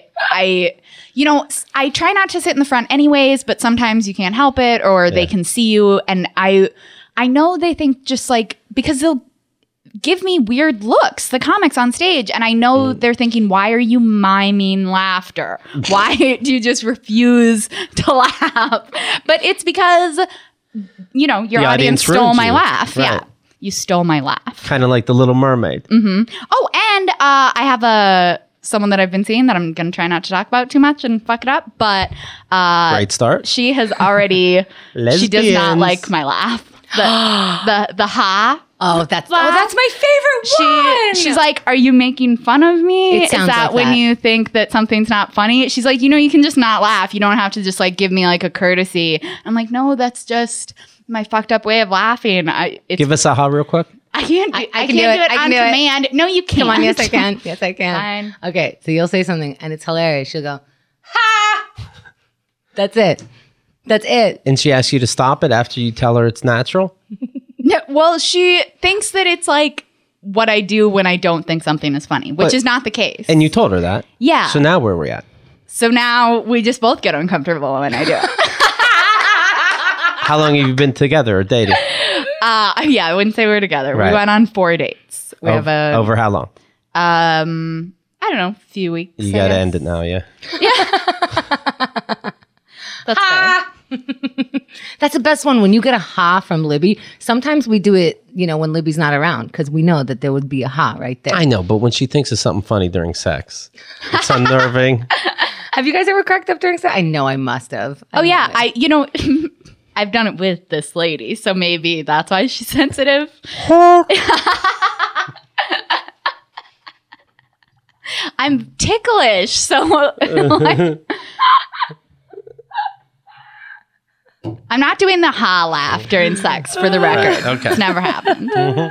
C: try not to sit in the front anyways, but sometimes you can't help it or they can see you. And I know they think just like, because they'll give me weird looks, the comics on stage. And I know they're thinking, why are you miming laughter? Why do you just refuse to laugh? But it's because, your
A: audience
C: audience stole
A: ruined
C: my
A: you.
C: laugh.
A: Right.
C: Yeah. You stole my laugh.
A: Kind of like the Little Mermaid.
C: Oh, and I have someone that I've been seeing that I'm going to try not to talk about too much and fuck it up. But
A: Great start.
C: she has already, she does not
A: Lesbians.
C: like my laugh. The ha.
B: Oh, that's
C: Laugh.
B: my favorite one.
C: She's like, are you making fun of me?
B: It sounds
C: Is that
B: like
C: when
B: that.
C: you think that something's not funny? She's like, you can just not laugh. You don't have to just like give me like a courtesy. I'm like, no, that's just my fucked up way of laughing.
A: Give us a ha real quick.
C: I can't do it
B: I can do it. I
C: on
B: can do it.
C: command. No, you can't.
B: Come on, yes I can. Yes I can.
C: Fine.
B: Okay, so you'll say something and it's hilarious. She'll go, ha! That's it. That's it.
A: And she asks you to stop it after you tell her it's natural.
C: No, well, she thinks that it's like what I do when I don't think something is funny, which
A: But-
C: is not the case.
A: And you told her that.
C: Yeah.
A: So now where are we at?
C: So now we just both get uncomfortable when I do it.
A: How long have you been together or dating?
C: Yeah, I wouldn't say we're together.
A: Right.
C: We went on 4 dates. We have a
A: Over how long?
C: I don't know, few weeks.
A: You
C: I
A: got to
C: guess.
A: end it now, yeah.
C: That's fair.
B: That's the best one. When you get a ha from Libby, sometimes we do it, when Libby's not around because we know that there would be a ha right there.
A: I know, but when she thinks of something funny during sex, it's unnerving.
B: Have you guys ever cracked up during sex? I know I must have.
C: Oh yeah, I've done it with this lady, so maybe that's why she's sensitive. I'm ticklish, so like, I'm not doing the ha laugh during sex for the record.
A: Okay.
C: It's never happened.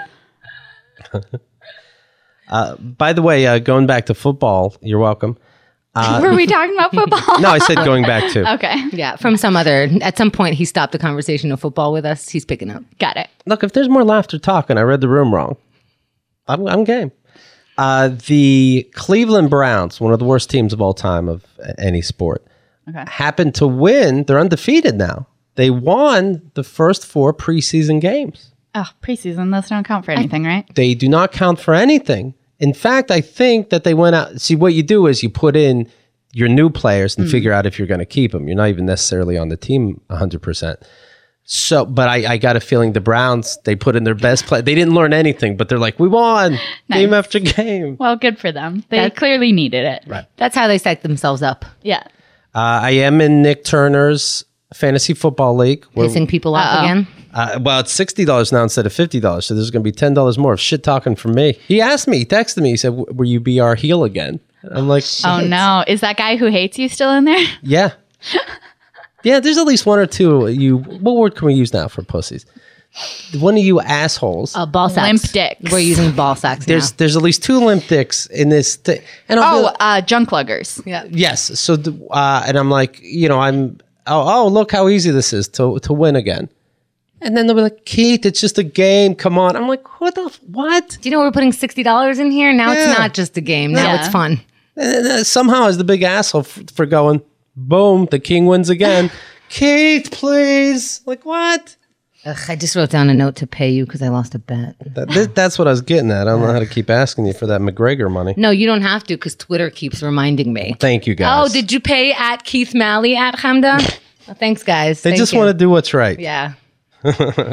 A: By the way, going back to football, you're welcome.
C: Were we talking about football?
A: No, I said going back to.
C: Okay,
B: Yeah, at some point he stopped the conversation of football with us. He's picking up.
C: got it.
A: Look, if there's more laughter talking, I read the room wrong. I'm game. The Cleveland Browns, one of the worst teams of all time of any sport, happened to win. They're undefeated now. They won the first 4 preseason games.
C: Oh, preseason, those don't count for anything, right?
A: They do not count for anything. In fact, I think that they went out. See, what you do is you put in your new players and figure out if you're going to keep them. You're not even necessarily on the team 100%. So, but I got a feeling the Browns, they put in their best play. They didn't learn anything, but they're like, we won game after game.
C: Well, good for them. They clearly needed it. Right.
B: That's how they set themselves up.
C: Yeah.
A: I am in Nick Turner's fantasy football league.
B: Pissing people off again.
A: Well, it's $60 now instead of $50. So there's going to be $10 more of shit talking from me. He asked me, he texted me, he said, will you be our heel again? I'm like,
C: Oh no, is that guy who hates you still in there?
A: yeah. Yeah, there's at least one or two. What word can we use now for pussies? One of you assholes.
B: Ball sacks.
C: Limp dicks.
B: We're using ball sacks now.
A: There's at least 2 limp dicks in this. And I'll be like,
C: Junk luggers.
B: Yeah.
A: yes. So, and I'm like, look how easy this is to win again. And then they'll be like, Keith, it's just a game. Come on. I'm like, what?
B: Do you know we're putting $60 in here? Now
A: Yeah.
B: it's not just a game. Now
C: Yeah.
B: it's fun.
A: And then, somehow I was the big asshole for going, boom, the king wins again. Keith, please. Like, what?
B: Ugh, I just wrote down a note to pay you because I lost a bet.
A: That's what I was getting at. I don't know how to keep asking you for that McGregor money.
B: No, you don't have to because Twitter keeps reminding me.
A: Thank you, guys.
B: Oh, did you pay at Keith Malley at Hamda? Oh, thanks, guys.
A: They just want to do what's right.
B: Yeah.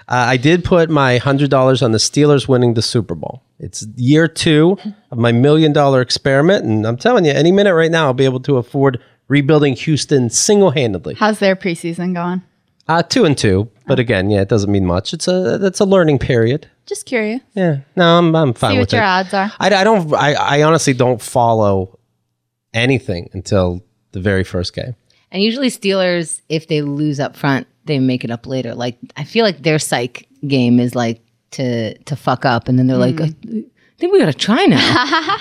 A: I did put my $100 on the Steelers winning the Super Bowl. It's year 2 of my $1 million experiment. And I'm telling you, any minute right now, I'll be able to afford rebuilding Houston single-handedly.
C: How's their preseason going?
A: 2-2. But again, yeah, it doesn't mean much. It's a learning period.
C: Just curious.
A: Yeah. No, I'm fine
C: See
A: with
C: what your
A: it.
C: odds are.
A: I honestly don't follow anything until the very first game.
B: And usually Steelers, if they lose up front, they make it up later. Like, I feel like their psych game is like to fuck up, and then they're like, I think we got to try now.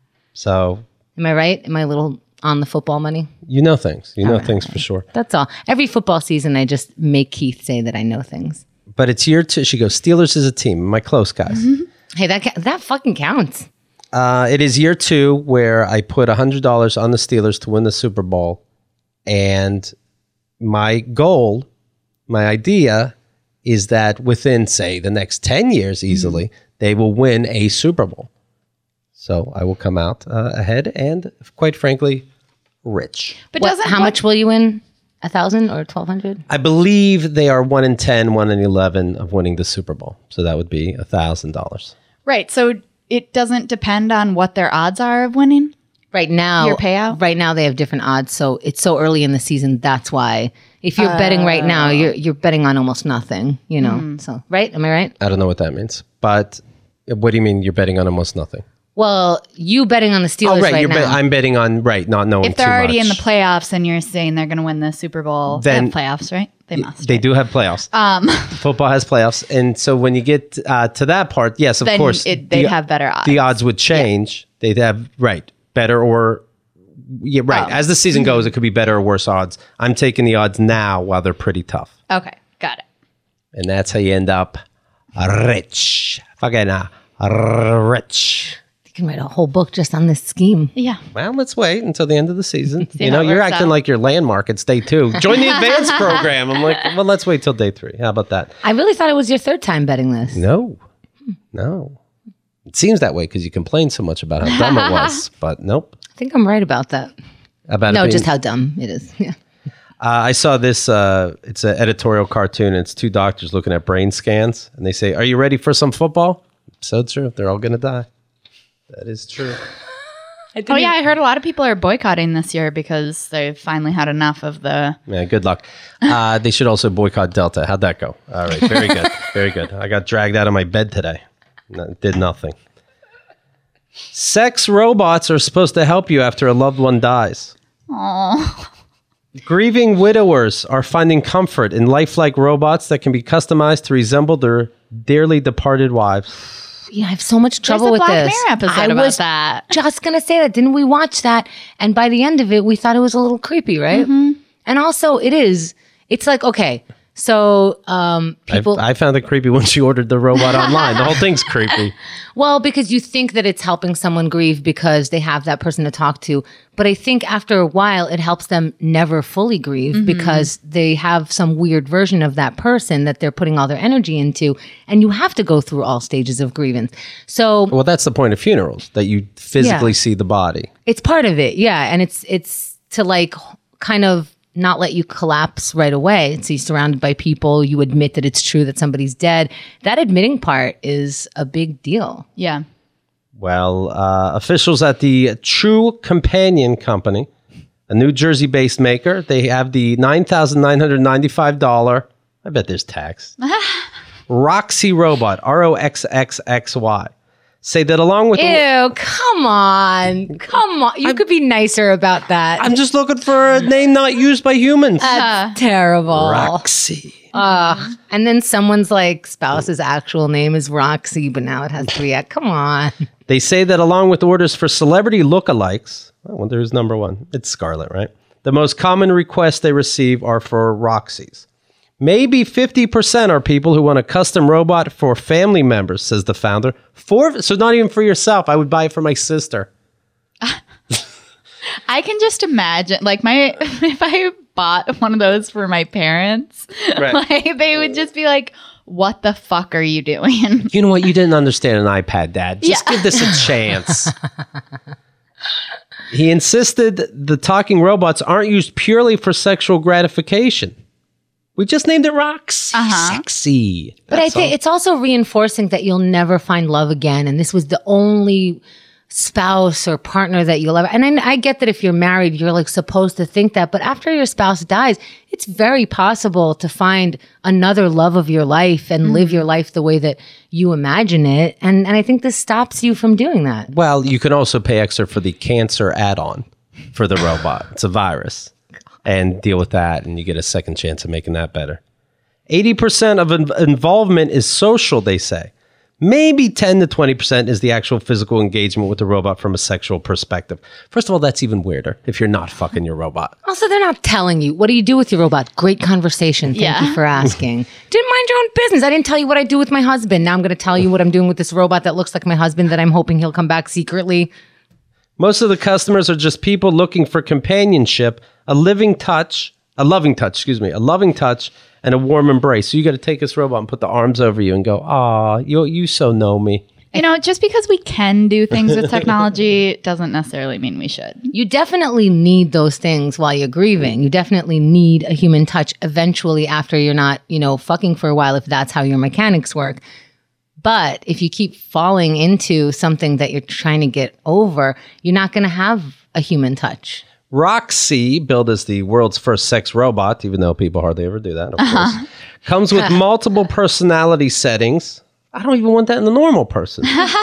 A: So,
B: Am I right? Am I a little on the football money?
A: you know things. You know things for sure.
B: That's all. Every football season, I just make Keith say that I know things.
A: But it's year 2. She goes, Steelers is a team. My close guys.
B: Hey, that fucking counts.
A: It is year 2 where I put $100 on the Steelers to win the Super Bowl. And my goal, my idea is that within, say, the next 10 years easily, they will win a Super Bowl. So I will come out ahead and, quite frankly, rich.
C: But
B: How much will you win? 1,000 or 1,200?
A: I believe they are 1 in 10, 1 in 11 of winning the Super Bowl. So that would be $1,000.
C: Right. So it doesn't depend on what their odds are of winning?
B: Right now,
C: Your payout?
B: Right now, they have different odds. So it's so early in the season. That's why. If you're betting right now, you're betting on almost nothing. You know. So right? Am I right?
A: I don't know what that means. But what do you mean you're betting on almost nothing?
B: Well, you betting on the Steelers right now.
A: I'm betting on, not knowing
C: If they're
A: too
C: already
A: much.
C: in the playoffs and you're saying they're going to win the Super Bowl,
A: Then-
C: they have playoffs, right? They must.
A: They do have playoffs. Football has playoffs. And so when you get to that part, yes, of
C: Then
A: course.
C: they'd have better odds.
A: The odds would change. They'd have, better or... Yeah, right.
C: Oh.
A: As the season goes, it could be better or worse odds. I'm taking the odds now while they're pretty tough.
C: Okay, got it.
A: And that's how you end up rich. Fucking rich.
B: You can write a whole book just on this scheme.
C: Yeah.
A: Well, let's wait until the end of the season. You
C: how
A: know,
C: it
A: you're
C: works
A: acting
C: out.
A: like you're landmark. It's day 2. Join the advanced program. I'm like, well, let's wait till day 3. How about that?
B: I really thought it was your third time betting this.
A: No. It seems that way because you complained so much about how dumb it was. But nope.
B: I think I'm right about that.
A: About
B: No,
A: it being,
B: just how dumb it is. Yeah.
A: I saw this. It's an editorial cartoon. It's 2 doctors looking at brain scans, and they say, "Are you ready for some football?" So true. They're all going to die. That is true.
C: Oh, yeah. I heard a lot of people are boycotting this year because they've finally had enough of the...
A: Yeah, good luck. They should also boycott Delta. How'd that go? All right, very good, very good. I got dragged out of my bed today. No, did nothing. Sex robots are supposed to help you after a loved one dies.
C: Aww.
A: Grieving widowers are finding comfort in lifelike robots that can be customized to resemble their dearly departed wives.
B: Yeah, I have so much
C: There's
B: trouble
C: a
B: with
C: Black
B: this.
C: Mirror episode
B: I
C: about
B: was
C: that.
B: just going to say that. Didn't we watch that? And by the end of it, we thought it was a little creepy, right? And also, it is. It's like, okay, so people...
A: I found it creepy when she ordered the robot online. The whole thing's creepy.
B: Well, because you think that it's helping someone grieve because they have that person to talk to. But I think after a while, it helps them never fully grieve because they have some weird version of that person that they're putting all their energy into. And you have to go through all stages of grievance. So
A: Well, that's the point of funerals, that you physically see the body.
B: it's part of it. Yeah. And it's to like kind of not let you collapse right away. So you're surrounded by people. You admit that it's true that somebody's dead. That admitting part is a big deal.
C: Yeah.
A: Well, officials at the True Companion Company, a New Jersey-based maker, they have the $9,995, I bet there's tax, Roxy robot, ROXXXY, say that along with...
B: Ew, come on. Come on. You could be nicer about that.
A: I'm just looking for a name not used by humans.
B: Terrible.
A: Roxy.
B: And then someone's like spouse's actual name is Roxy, but now it has 3X. Come on.
A: They say that along with orders for celebrity lookalikes, I wonder who's number 1. It's Scarlett, right? The most common requests they receive are for Roxys. Maybe 50% are people who want a custom robot for family members, says the founder. So not even for yourself. I would buy it for my sister.
C: I can just imagine, like, if I bought one of those for my parents,
A: Right.
C: like, they would just be like, what the fuck are you doing?
A: You know what? You didn't understand an iPad, Dad. Just give this a chance. He insisted the talking robots aren't used purely for sexual gratification. We just named it Roxy. Sexy.
B: But I think it's also reinforcing that you'll never find love again. And this was the only spouse or partner that you'll ever. And I get that if you're married, you're like supposed to think that. But after your spouse dies, it's very possible to find another love of your life and live your life the way that you imagine it. And I think this stops you from doing that.
A: Well, you can also pay extra for the cancer add-on for the robot. It's a virus. And deal with that, and you get a second chance of making that better. 80% of involvement is social, they say. Maybe 10 to 20% is the actual physical engagement with the robot from a sexual perspective. First of all, that's even weirder if you're not fucking your robot.
B: Also, they're not telling you. What do you do with your robot? Great conversation. Thank you for asking. Didn't mind your own business. I didn't tell you what I do with my husband. Now I'm going to tell you what I'm doing with this robot that looks like my husband that I'm hoping he'll come back secretly.
A: Most of the customers are just people looking for companionship, a loving touch, and a warm embrace. So you got to take this robot and put the arms over you and go, "Aw, you so know me."
C: You know, just because we can do things with technology doesn't necessarily mean we should.
B: You definitely need those things while you're grieving. You definitely need a human touch eventually after you're not, fucking for a while if that's how your mechanics work. But if you keep falling into something that you're trying to get over, you're not going to have a human touch.
A: Roxy, billed as the world's first sex robot, even though people hardly ever do that, of course, comes with multiple personality settings. I don't even want that in the normal person.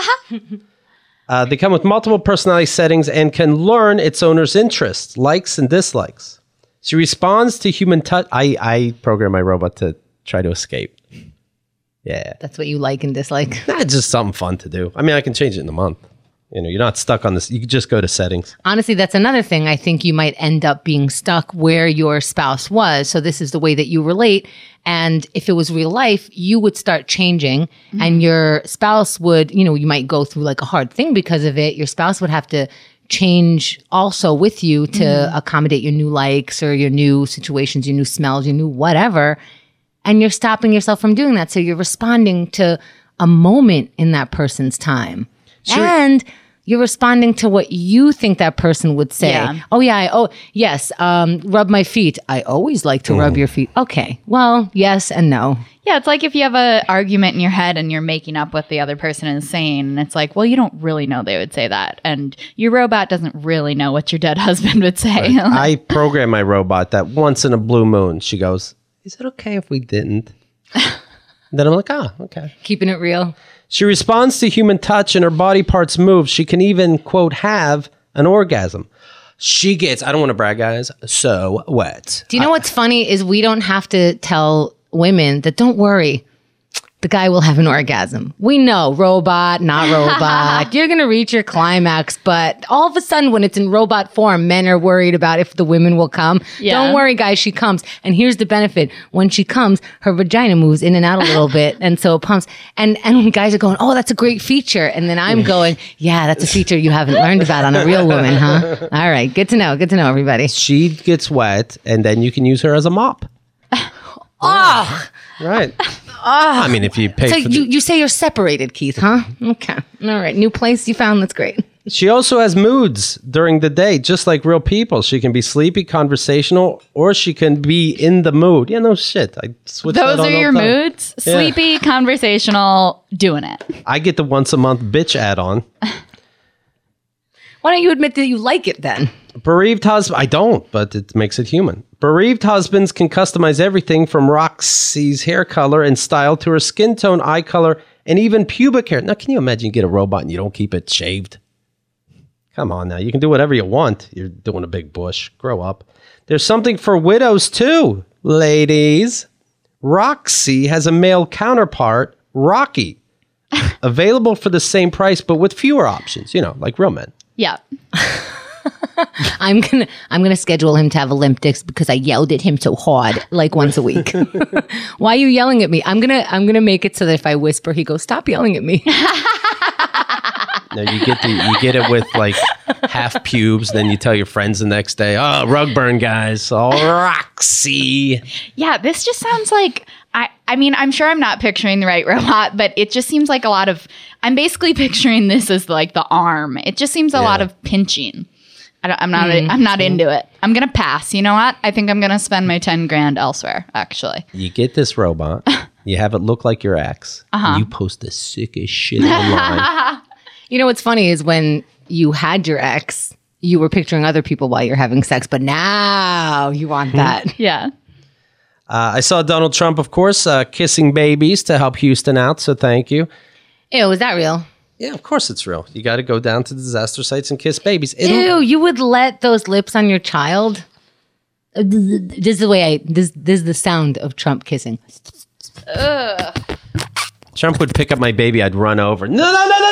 A: They come with multiple personality settings and can learn its owner's interests, likes and dislikes. She responds to human touch. I program my robot to try to escape. Yeah.
B: That's what you like and dislike.
A: That's just something fun to do. I mean, I can change it in a month. You're not stuck on this. You can just go to settings.
B: Honestly, that's another thing. I think you might end up being stuck where your spouse was. So this is the way that you relate. And if it was real life, you would start changing and your spouse would, you might go through like a hard thing because of it. Your spouse would have to change also with you to accommodate your new likes or your new situations, your new smells, your new whatever. And you're stopping yourself from doing that. So you're responding to a moment in that person's time. Sure. And you're responding to what you think that person would say. Yeah. Oh, yeah. Yes. Rub my feet. I always like to rub your feet. Okay. Well, yes and no.
C: Yeah. It's like if you have an argument in your head and you're making up what the other person is saying. And it's like, well, you don't really know they would say that. And your robot doesn't really know what your dead husband would say.
A: Right. I program my robot that once in a blue moon, she goes, "Is it okay if we didn't?" Then I'm like, okay.
B: Keeping it real.
A: She responds to human touch and her body parts move. She can even, quote, have an orgasm. She gets, I don't want to brag, guys, so wet.
B: Do you know what's funny is we don't have to tell women that don't worry. The guy will have an orgasm. We know, robot, not robot. You're going to reach your climax. But all of a sudden, when it's in robot form, men are worried about if the women will come. Yeah. Don't worry, guys, she comes. And here's the benefit. When she comes, her vagina moves in and out a little bit. And so it pumps. And guys are going, "Oh, that's a great feature." And then I'm going, "Yeah, that's a feature you haven't learned about on a real woman, huh?" All right. Good to know, everybody.
A: She gets wet, and then you can use her as a mop.
B: Oh,
A: right. I mean, if you pay
B: so
A: for
B: you say you're separated, Keith, huh? Okay. All right. New place you found. That's great.
A: She also has moods during the day, just like real people. She can be sleepy, conversational, or she can be in the mood. Yeah, no shit. I switch
C: Those are your moods? Yeah. Sleepy, conversational, doing it.
A: I get the once a month bitch add-on.
B: Why don't you admit that you like it then?
A: Bereaved husband. I don't, but it makes it human. Bereaved husbands can customize everything from Roxy's hair color and style to her skin tone, eye color, and even pubic hair. Now, can you imagine you get a robot and you don't keep it shaved? Come on now. You can do whatever you want. You're doing a big bush. Grow up. There's something for widows too, ladies. Roxy has a male counterpart, Rocky, available for the same price, but with fewer options, like real men.
C: Yeah.
B: I'm gonna schedule him to have Olympics because I yelled at him so hard, like once a week. Why are you yelling at me? I'm gonna make it so that if I whisper, he goes, "Stop yelling at me."
A: No, you get it with like half pubes. Then you tell your friends the next day, "Oh, rug burn, guys." Oh, Roxy.
C: Yeah, this just sounds like. I mean, I'm sure I'm not picturing the right robot, but it just seems like a lot of. I'm basically picturing this as like the arm. It just seems a lot of pinching. I'm not into it. I'm gonna pass. You know what? I think I'm gonna spend my 10 grand elsewhere. Actually,
A: You get this robot, you have it look like your ex, and you post the sickest shit online.
B: You know what's funny is when you had your ex, you were picturing other people while you're having sex, but now you want that.
C: yeah.
A: I saw Donald Trump, of course, kissing babies to help Houston out, so thank you.
B: Ew, is that real?
A: Yeah, of course it's real. You got to go down to disaster sites and kiss babies.
B: Ew, you would let those lips on your child? This is the way this is the sound of Trump kissing.
A: Trump would pick up my baby, I'd run over. No.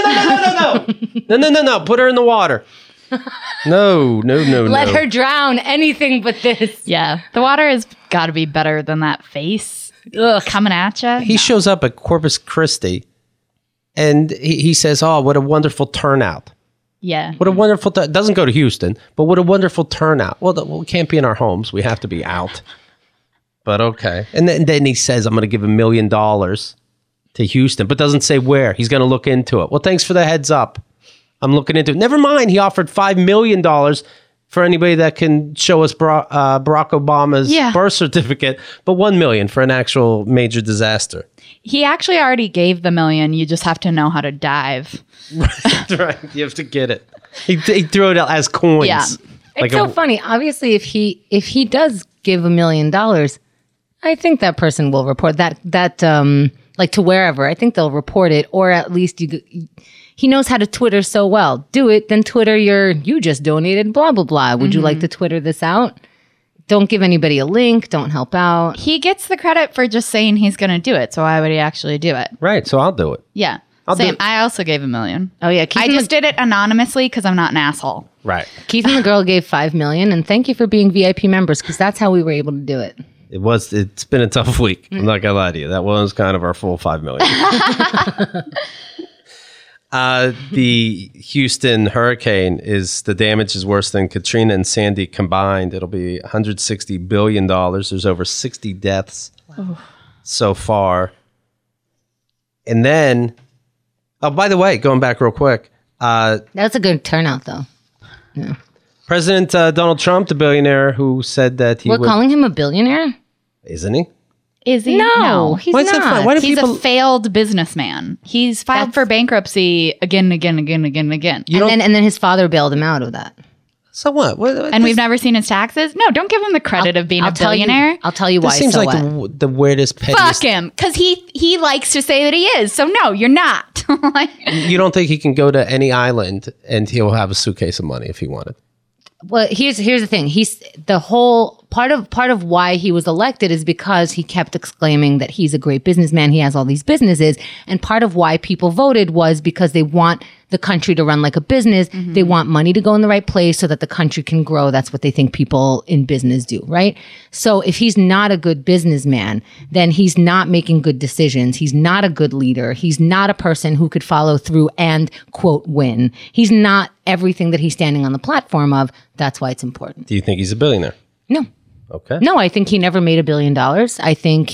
A: No. Put her in the water. No.
B: Let her drown. Anything but this.
C: Yeah. The water has got to be better than that face coming at you.
A: He shows up at Corpus Christi and he says, "Oh, what a wonderful turnout."
C: Yeah.
A: What a wonderful doesn't go to Houston, but what a wonderful turnout. Well, we can't be in our homes. We have to be out. But okay. And then he says, "I'm going to give $1 million to Houston," but doesn't say where. He's going to look into it. Well, thanks for the heads up. I'm looking into it. Never mind. He offered $5 million for anybody that can show us Barack Obama's birth certificate, but $1 million for an actual major disaster.
C: He actually already gave the $1 million. You just have to know how to dive.
A: Right. You have to get it. He threw it out as coins.
C: Yeah.
B: It's so funny. Obviously, if he does give $1 million, I think that person will report that like to wherever. I think they'll report it, or at least he knows how to Twitter so well. Do it, then Twitter you just donated, blah, blah, blah. Would you like to Twitter this out? Don't give anybody a link. Don't help out.
C: He gets the credit for just saying he's going to do it. So why would he actually do it?
A: Right. So I'll do it.
C: Yeah.
A: I'll do
C: Same.
A: it.
C: I also gave $1 million.
B: Oh, yeah.
C: I just did it anonymously because I'm not an asshole.
A: Right.
B: Keith and the girl gave $5 million, and thank you for being VIP members, because that's how we were able to do it.
A: It's been a tough week. I'm not going to lie to you. That was kind of our full $5 million. The Houston hurricane the damage is worse than Katrina and Sandy combined. It'll be $160 billion. There's over 60 deaths so far. And then, oh, by the way, going back real quick.
B: That's a good turnout, though. Yeah.
A: President Donald Trump, the billionaire who said that
B: We're calling him a billionaire?
A: Isn't he?
C: Is he?
B: No, he's
A: Why is that
B: not.
A: fun? Why do
C: He's
A: people?
C: a failed businessman. He's filed for bankruptcy again.
B: And then his father bailed him out of that.
A: So what?
C: And we've never seen his taxes? No, don't give him the credit of being a billionaire.
B: I'll tell you why.
A: This seems
B: so
A: like the weirdest,
C: Fuck
A: pettiest.
C: him. Because he likes to say that he is. So no, you're not. Like,
A: You don't think he can go to any island and he'll have a suitcase of money if he wanted?
B: Well, here's the thing. He's the whole part of why he was elected is because he kept exclaiming that he's a great businessman. He has all these businesses, and part of why people voted was because they want the country to run like a business. They want money to go in the right place so that the country can grow. That's what they think people in business do, right? So if he's not a good businessman, then he's not making good decisions. He's not a good leader. He's not a person who could follow through and, quote, win. He's not everything that he's standing on the platform of. That's why it's important.
A: Do you think he's a billionaire?
B: No.
A: Okay.
B: No, I think he never made $1 billion. I think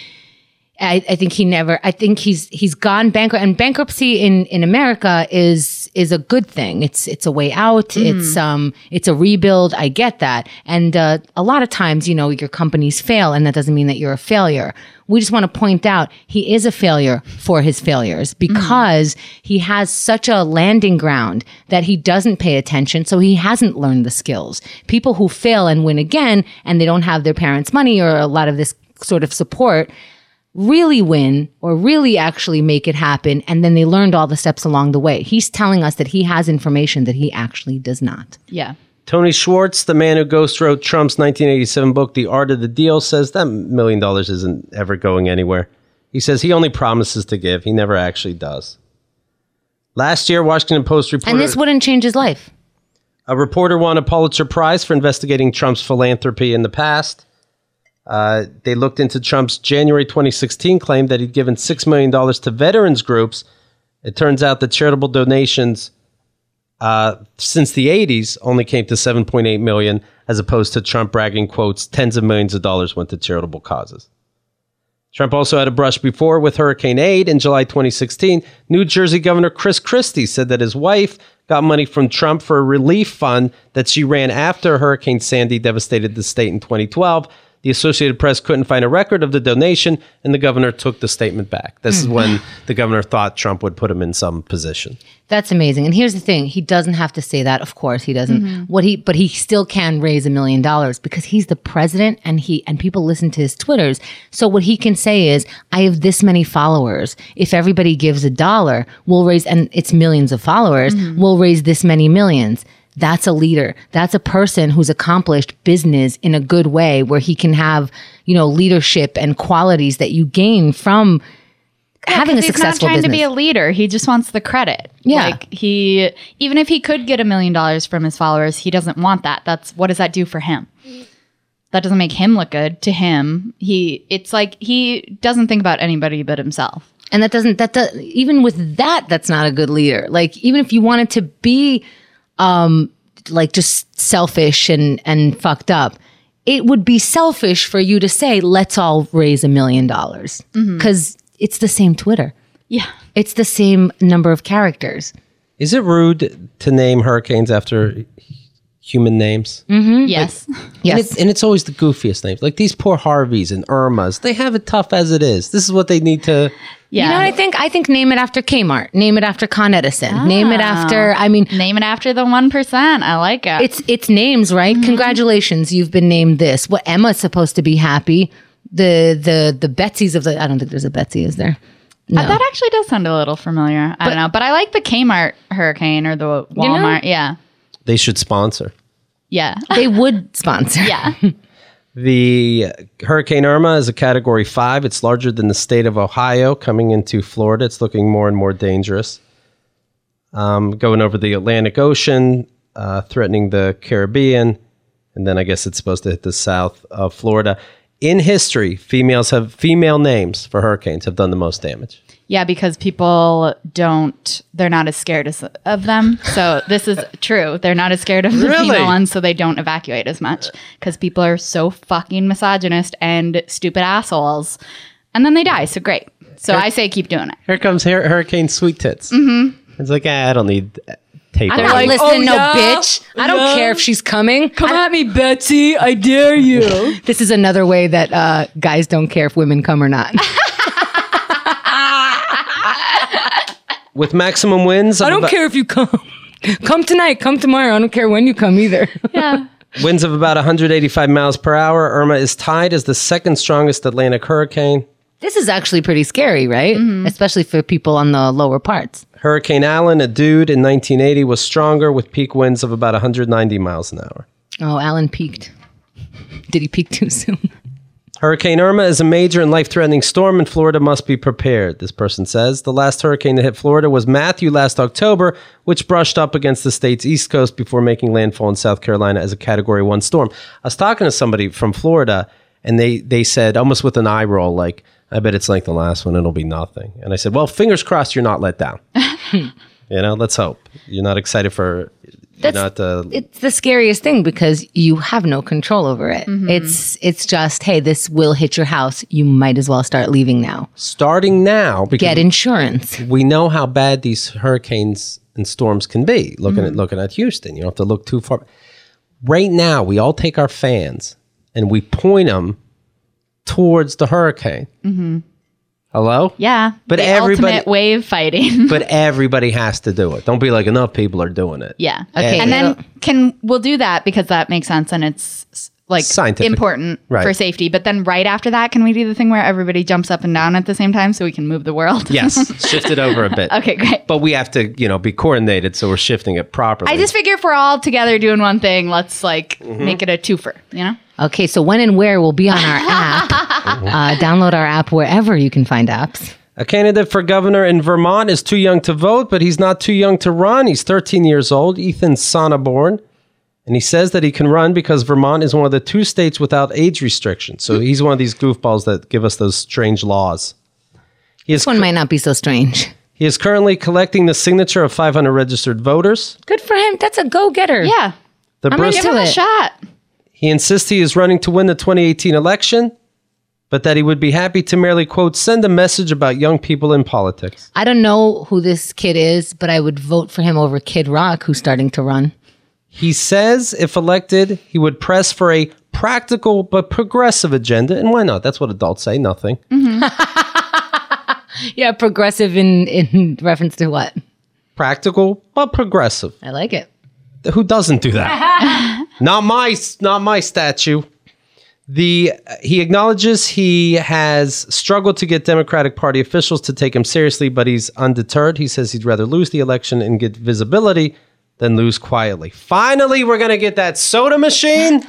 B: he's gone bankrupt, and bankruptcy in America is a good thing. It's a way out. It's a rebuild. I get that. And a lot of times, your companies fail, and that doesn't mean that you're a failure. We just want to point out he is a failure for his failures because he has such a landing ground that he doesn't pay attention. So he hasn't learned the skills. People who fail and win again, and they don't have their parents' money or a lot of this sort of support, really win or really actually make it happen. And then they learned all the steps along the way. He's telling us that he has information that he actually does not.
C: yeah.
A: Tony Schwartz, the man who ghostwrote Trump's 1987 book, The Art of the Deal, says that $1 million isn't ever going anywhere. He says he only promises to give. He never actually does. Last year, Washington Post reporter...
B: And this wouldn't change his life.
A: A reporter won a Pulitzer Prize for investigating Trump's philanthropy in the past. They looked into Trump's January 2016 claim that he'd given $6 million to veterans groups. It turns out that charitable donations since the 80s only came to $7.8 million, as opposed to Trump bragging, quotes, tens of millions of dollars went to charitable causes. Trump also had a brush before with hurricane aid. In July 2016, New Jersey Governor Chris Christie said that his wife got money from Trump for a relief fund that she ran after Hurricane Sandy devastated the state in 2012. The Associated Press couldn't find a record of the donation, and the governor took the statement back. This is when the governor thought Trump would put him in some position.
B: That's amazing. And here's the thing. He doesn't have to say that. Of course he doesn't. But he still can raise $1 million because he's the president and people listen to his Twitters. So what he can say is, I have this many followers. If everybody gives $1, we'll raise, and it's millions of followers, we'll raise this many millions. That's a leader. That's a person who's accomplished business in a good way where he can have, leadership and qualities that you gain from having a successful
C: business. He's not trying
B: business.
C: to be a leader. He just wants the credit.
B: Yeah.
C: Like even if he could get $1 million from his followers, he doesn't want that. What does that do for him? That doesn't make him look good. To him, it's like he doesn't think about anybody but himself.
B: And even with that, that's not a good leader. Like, even if you wanted to be like just selfish and fucked up, it would be selfish for you to say, let's all raise $1 million. Because it's the same Twitter.
C: Yeah.
B: It's the same number of characters.
A: Is it rude to name hurricanes after human names?
C: Yes.
B: Yes.
A: And it's always the goofiest names. Like these poor Harveys and Irmas, they have it tough as it is. This is what they need to...
C: Yeah.
B: You know what I think? I think name it after Kmart. Name it after Con Edison. Name it after,
C: name it after the 1%. I like it.
B: It's names, right? Congratulations, you've been named this. What Emma's supposed to be happy. The Betsy's of I don't think there's a Betsy, is there? No.
C: That actually does sound a little familiar. I don't know. But I like the Kmart hurricane or the Walmart. Yeah.
A: They should sponsor.
C: Yeah.
B: They would sponsor.
C: Yeah.
A: The Hurricane Irma is a Category 5. It's larger than the state of Ohio coming into Florida. It's looking more and more dangerous. Going over the Atlantic Ocean, threatening the Caribbean. And then I guess it's supposed to hit the south of Florida. In history, female names for hurricanes have done the most damage.
C: Yeah, because people they're not as scared of them. So this is true. They're not as scared of the female ones, so they don't evacuate as much. Because people are so fucking misogynist and stupid assholes. And then they die, so great. So I say keep doing it.
A: Here comes Hurricane Sweet Tits. It's like, I don't need tape.
B: I'm not listening, bitch. I don't care if she's coming.
D: Come at me, Betsy. I dare you.
B: This is another way that guys don't care if women come or not.
A: With maximum winds...
D: I don't care if you come. Come tonight. Come tomorrow. I don't care when you come either.
C: Yeah.
A: Winds of about 185 miles per hour. Irma is tied as the second strongest Atlantic hurricane.
B: This is actually pretty scary, right? Especially for people on the lower parts.
A: Hurricane Allen, a dude in 1980, was stronger with peak winds of about 190 miles an hour.
B: Oh, Alan peaked. Did he peak too soon?
A: Hurricane Irma is a major and life-threatening storm, and Florida must be prepared, this person says. The last hurricane that hit Florida was Matthew last October, which brushed up against the state's east coast before making landfall in South Carolina as a Category 1 storm. I was talking to somebody from Florida, and they said, almost with an eye roll, like, I bet it's like the last one, it'll be nothing. And I said, well, fingers crossed you're not let down. Let's hope. You're not excited for... It's
B: the scariest thing because you have no control over it. It's just, hey, this will hit your house. You might as well start leaving now.
A: Starting now. Because
B: get insurance.
A: We know how bad these hurricanes and storms can be. Looking at Houston. You don't have to look too far. Right now, we all take our fans and we point them towards the hurricane. Hello?
C: Yeah.
A: But
C: the
A: everybody
C: ultimate wave fighting.
A: But everybody has to do it. Don't be like, enough people are doing it.
C: Yeah.
B: Okay.
C: And then we'll do that because that makes sense and it's like
A: scientific.
C: Important
A: Right.
C: for safety. But then right after that, can we do the thing where everybody jumps up and down at the same time so we can move the world?
A: Yes. Shift it over a bit.
C: Okay, great.
A: But we have to, be coordinated so we're shifting it properly.
C: I just figure if we're all together doing one thing, let's make it a twofer,
B: Okay, so when and where will be on our app. Download our app wherever you can find apps.
A: A candidate for governor in Vermont is too young to vote, but he's not too young to run. He's 13 years old, Ethan Sonneborn. And he says that he can run because Vermont is one of the 2 states without age restrictions. So he's one of these goofballs that give us those strange laws.
B: This one might not be so strange.
A: He is currently collecting the signature of 500 registered voters.
B: Good for him. That's a go-getter.
C: Yeah.
A: The
B: I'm
A: Bristol-
C: Give him a shot.
A: He insists he is running to win the 2018 election. but that he would be happy to merely, quote, send a message about young people in politics.
B: I don't know who this kid is, but I would vote for him over Kid Rock, who's starting to run.
A: He says if elected, he would press for a practical but progressive agenda. And why not? That's what adults say, nothing.
B: Yeah, progressive in reference to what?
A: Practical but progressive.
B: I like it.
A: Who doesn't do that? Not my statue. He acknowledges he has struggled to get Democratic Party officials to take him seriously, but he's undeterred. He says he'd rather lose the election and get visibility than lose quietly. Finally, we're going to get that soda machine.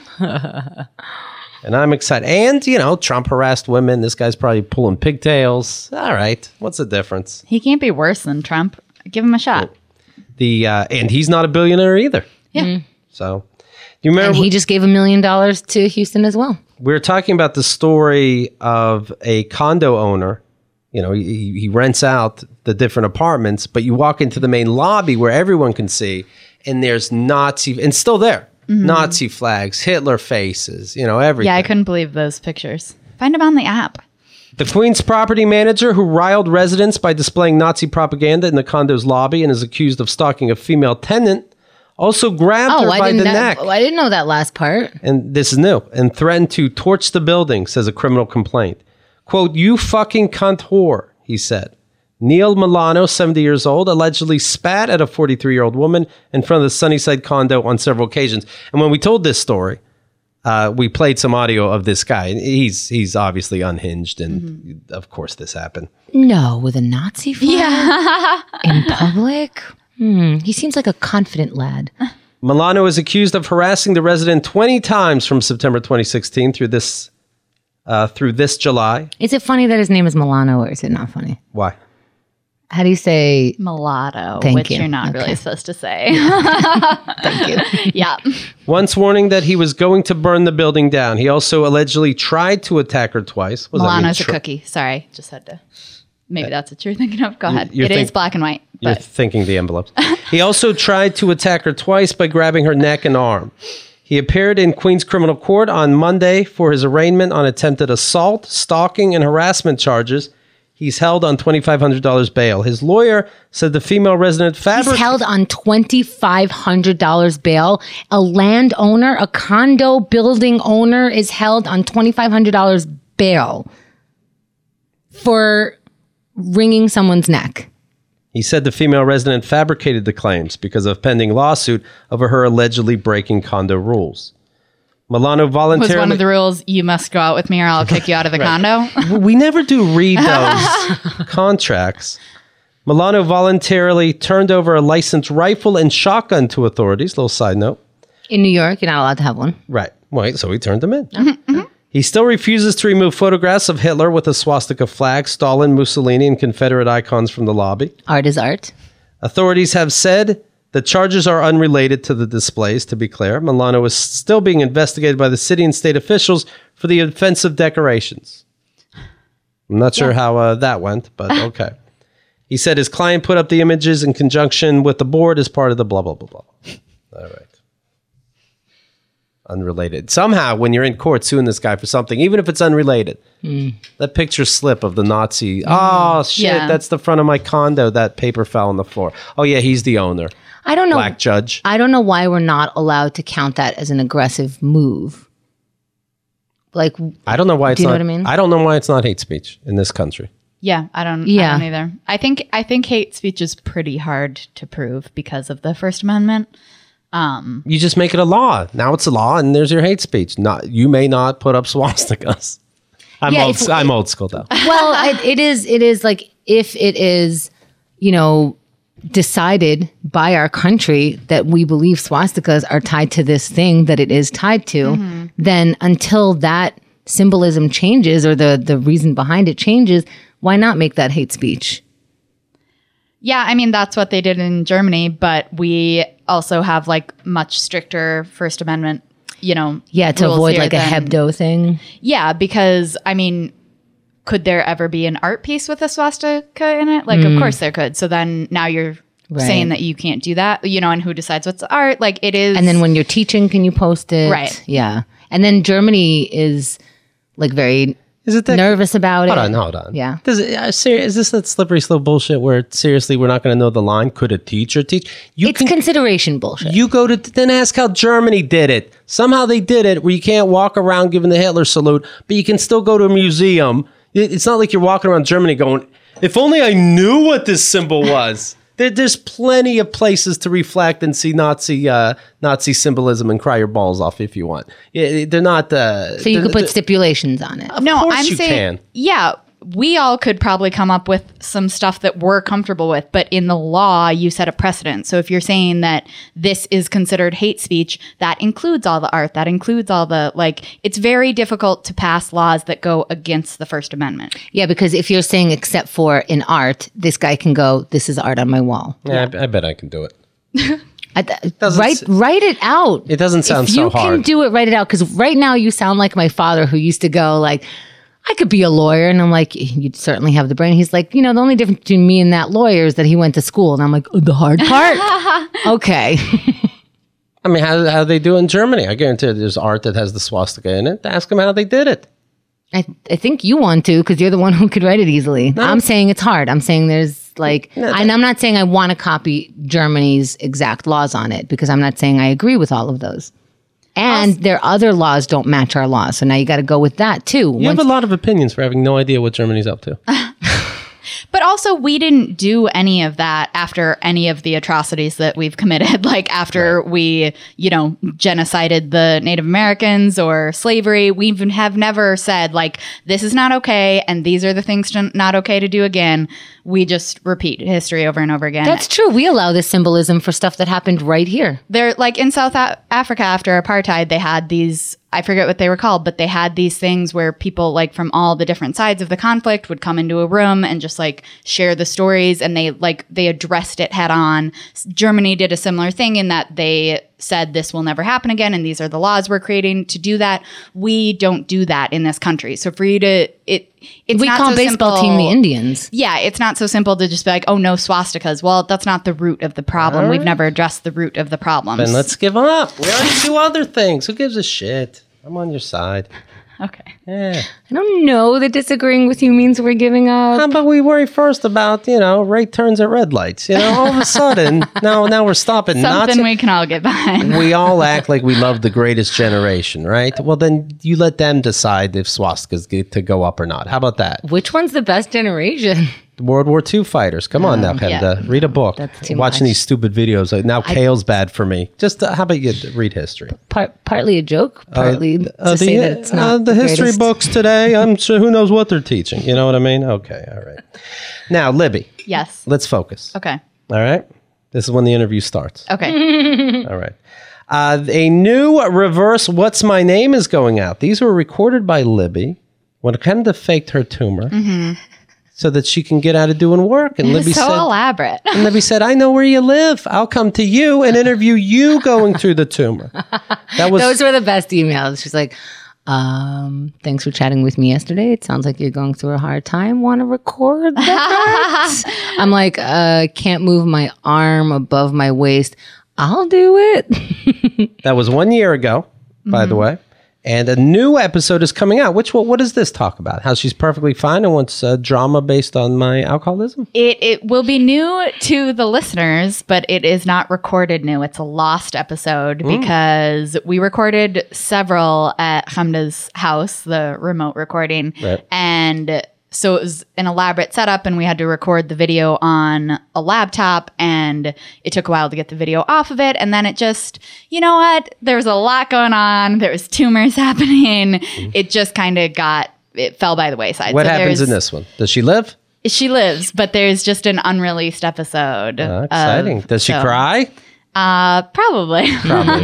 A: And I'm excited. And, you know, Trump harassed women. This guy's probably pulling pigtails. All right. What's the difference?
C: He can't be worse than Trump. Give him a shot.
A: And he's not a billionaire either.
C: Yeah.
A: So, you remember?
B: And he just gave $1 million to Houston as well.
A: We were talking about the story of a condo owner. You know, he rents out the different apartments, but you walk into the main lobby where everyone can see, and there's Nazi, and still there, Nazi flags, Hitler faces, you know, everything.
C: Yeah, I couldn't believe those pictures. Find them on the app.
A: The Queens property manager who riled residents by displaying Nazi propaganda in the condo's lobby and is accused of stalking a female tenant also grabbed her by the neck.
B: I didn't know that last part.
A: And this is new, and threatened to torch the building, says a criminal complaint. Quote, "You fucking cunt whore," he said. Neil Milano, 70 years old, allegedly spat at a 43-year-old woman in front of the Sunnyside condo on several occasions. And when we told this story, we played some audio of this guy. He's obviously unhinged, and of course this happened.
B: No, with a Nazi flag in public? He seems like a confident lad.
A: Milano is accused of harassing the resident 20 times from September 2016 through this July.
B: Is it funny that his name is Milano, or is it not funny?
A: Why?
B: How do you say
C: Mulatto,
B: Thank
C: which
B: you.
C: you're not
B: Okay.
C: really supposed to say.
B: thank you?
C: Yeah.
A: Once warning that he was going to burn the building down. He also allegedly tried to attack her twice. What does that mean?
C: Milano's a cookie. Sorry. Just had to. Maybe that's what you're thinking of. Go ahead.
A: you're
C: It is
A: think-
C: black and white.
A: You're
C: But
A: thinking the envelopes. He also tried to attack her twice by grabbing her neck and arm. He appeared in Queens Criminal Court on Monday for his arraignment on attempted assault, stalking, and harassment charges. He's held on $2,500 bail. His lawyer said the female resident
B: He's held on $2,500 bail. A landowner, a condo building owner, is held on $2,500 bail for wringing someone's neck.
A: He said the female resident fabricated the claims because of pending lawsuit over her allegedly breaking condo rules. Milano
C: was
A: voluntarily...
C: one of the rules, you must go out with me or I'll kick you out of the condo?
A: We never do read those contracts. Milano voluntarily turned over a licensed rifle and shotgun to authorities. Little side note.
B: In New York, you're not allowed to have one.
A: Right. Wait, so he turned them in. He still refuses to remove photographs of Hitler with a swastika flag, Stalin, Mussolini, and Confederate icons from the lobby.
B: Art is art.
A: Authorities have said the charges are unrelated to the displays, to be clear. Milano is still being investigated by the city and state officials for the offensive decorations. I'm not sure how that went, but okay. He said his client put up the images in conjunction with the board as part of the blah, blah, blah, blah. All right. Unrelated. Somehow, when you're in court suing this guy for something, even if it's unrelated, that picture slip of the Nazi, oh, shit,
C: Yeah.
A: that's the front of my condo. That paper fell on the floor. Oh, yeah, he's the owner.
B: I don't know.
A: Black judge.
B: I don't know why we're not allowed to count that as an aggressive move. Like,
A: I don't know why it's
B: you know
A: not.
B: what I mean?
A: I don't know why it's not hate speech in this country.
C: Yeah, I don't either. I think hate speech is pretty hard to prove because of the First Amendment.
A: You just make it a law. Now it's a law, and there's your hate speech. Not you may not put up swastikas. I'm old school though.
B: well, it is like if it is, decided by our country that we believe swastikas are tied to this thing that it is tied to, then until that symbolism changes or the reason behind it changes, why not make that hate speech?
C: Yeah, I mean, that's what they did in Germany, but we also have like much stricter First Amendment,
B: To
C: rules
B: avoid
C: here
B: like a
C: than-
B: hebdo thing.
C: Yeah, because I mean, could there ever be an art piece with a swastika in it? Like, of course there could. So then now you're saying that you can't do that, and who decides what's art? Like it is.
B: And then when you're teaching, can you post it?
C: Right.
B: Yeah. And then Germany is like very
A: Is it that
B: nervous about it.
A: Hold on.
B: Yeah.
A: Is this that slippery slope bullshit where seriously we're not going to know the line? Could a teacher teach?
B: It's consideration bullshit.
A: You go to then ask how Germany did it. Somehow they did it where you can't walk around giving the Hitler salute, but you can still go to a museum. It's not like you're walking around Germany going, if only I knew what this symbol was. There's plenty of places to reflect and see Nazi symbolism and cry your balls off if you want. They're not.
B: So you could put stipulations on it.
C: No,
A: course
C: I'm
A: you
C: saying,
A: can.
C: yeah, we all could probably come up with some stuff that we're comfortable with, but in the law, you set a precedent. So if you're saying that this is considered hate speech, that includes all the art, that includes all the, it's very difficult to pass laws that go against the First Amendment.
B: Yeah, because if you're saying except for in art, this guy can go, this is art on my wall.
A: Yeah, I bet I can do it.
B: Write it out.
A: It doesn't sound so hard.
B: If you can do it, write it out. Because right now you sound like my father who used to go I could be a lawyer. And I'm like, you'd certainly have the brain. He's like, the only difference between me and that lawyer is that he went to school. And I'm like, the hard part? Okay.
A: I mean, how do they do it in Germany? I guarantee there's art that has the swastika in it. Ask them how they did it.
B: I think you want to because you're the one who could write it easily. No. I'm saying it's hard. I'm saying there's and I'm not saying I want to copy Germany's exact laws on it because I'm not saying I agree with all of those. And their other laws don't match our laws. So now you got to go with that too.
A: You have a lot of opinions for having no idea what Germany's up to.
C: But also, we didn't do any of that after any of the atrocities that we've committed. After we, genocided the Native Americans or slavery, we have never said, this is not okay and these are the things not okay to do again. We just repeat history over and over again.
B: That's true. We allow this symbolism for stuff that happened right here.
C: They're in South Africa after apartheid, they had these, I forget what they were called, but they had these things where people from all the different sides of the conflict would come into a room and just share the stories, and they addressed it head on. Germany did a similar thing in that they said this will never happen again and these are the laws we're creating to do that. We don't do that in this country. So for you to it's
B: we
C: not
B: call
C: so
B: baseball
C: simple.
B: team the Indians.
C: Yeah, it's not so simple to just be oh, no swastikas. Well, that's not the root of the problem. We've never addressed the root of the problem.
A: Then let's give up. We already do other things. Who gives a shit? I'm on your side.
C: Okay.
A: Yeah.
B: I don't know that disagreeing with you means we're giving up.
A: How about we worry first about, right turns at red lights? All of a sudden, now we're stopping.
C: Something we can all get behind.
A: We all act like we love the greatest generation, right? Well, then you let them decide if swastikas get to go up or not. How about that?
B: Which one's the best generation?
A: World War II fighters. Come on now, Kenda.
C: yeah.
A: Read a book.
B: That's too
A: Watching
B: much.
A: these stupid videos. Now kale's bad for me. Just how about you read history?
B: Partly a joke, partly to say that it's not
A: the history
B: greatest.
A: books today. I'm sure who knows what they're teaching. You know what I mean? Okay, all right. Now, Libby,
C: Yes.
A: let's focus.
C: Okay.
A: All right. This is when the interview starts.
C: Okay.
A: All right. A new reverse "What's My Name" is going out. These were recorded by Libby when Kenda faked her tumor. So that she can get out of doing work. And Libby
C: So
A: said,
C: elaborate.
A: And Libby said, I know where you live. I'll come to you and interview you going through the tumor.
B: Those were the best emails. She's like, thanks for chatting with me yesterday. It sounds like you're going through a hard time. Want to record that? I'm like, can't move my arm above my waist. I'll do it.
A: That was 1 year ago, by the way. And a new episode is coming out. What does this talk about? How she's perfectly fine and wants drama based on my alcoholism?
C: It will be new to the listeners, but it is not recorded new. It's a lost episode because we recorded several at Hamda's house, the remote recording.
A: Right.
C: And so it was an elaborate setup, and we had to record the video on a laptop, and it took a while to get the video off of it. And then it just, there was a lot going on. There was tumors happening. It just kind of it fell by the wayside.
A: What happens in this one? Does she live?
C: She lives, but there's just an unreleased episode.
A: Exciting. Does she cry?
C: Probably.
A: Probably,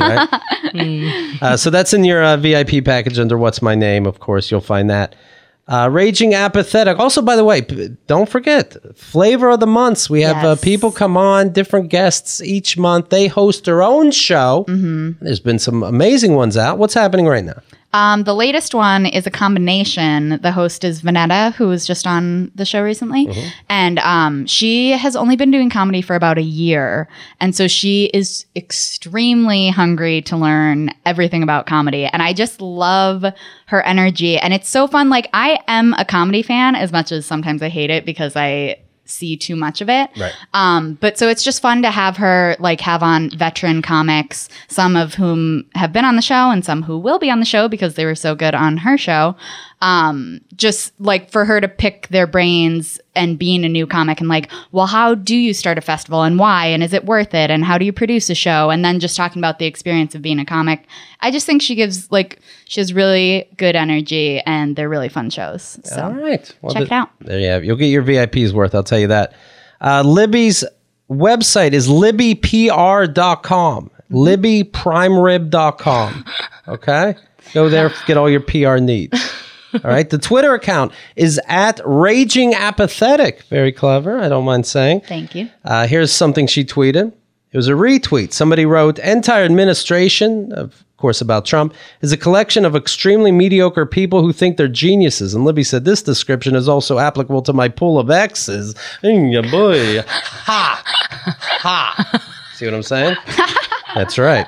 A: right? So that's in your VIP package under What's My Name, of course. You'll find that. Raging Apathetic. Also, by the way, don't forget, Flavor of the Months. We have
C: Yes.
A: people come on, different guests each month. They host their own show. There's been some amazing ones out. What's happening right now?
C: The latest one is a combination. The host is Vanetta, who was just on the show recently. And she has only been doing comedy for about a year. And so she is extremely hungry to learn everything about comedy. And I just love her energy. And it's so fun. Like, I am a comedy fan as much as sometimes I hate it because I see too much of it.
A: Right.
C: But so it's just fun to have her like have on veteran comics, some of whom have been on the show and some who will be on the show because they were so good on her show. Just like for her to pick their brains and being a new comic and like, well, how do you start a festival and why? And is it worth it? And how do you produce a show? And then just talking about the experience of being a comic. I just think she has really good energy and they're really fun shows. So
A: All right. Well,
C: check it out.
A: There you have it. You'll get your VIP's worth. I'll tell you that. Libby's website is libbypr.com. libbyprimerib.com. Okay? Go there, get all your PR needs. All right. The Twitter account is at Raging Apathetic. Very clever. I don't mind saying.
C: Thank you.
A: Here's something she tweeted. It was a retweet. Somebody wrote, entire administration, of course about Trump, is a collection of extremely mediocre people who think they're geniuses. And Libby said, this description is also applicable to my pool of exes. Yeah, boy. Ha. Ha. See what I'm saying? That's right.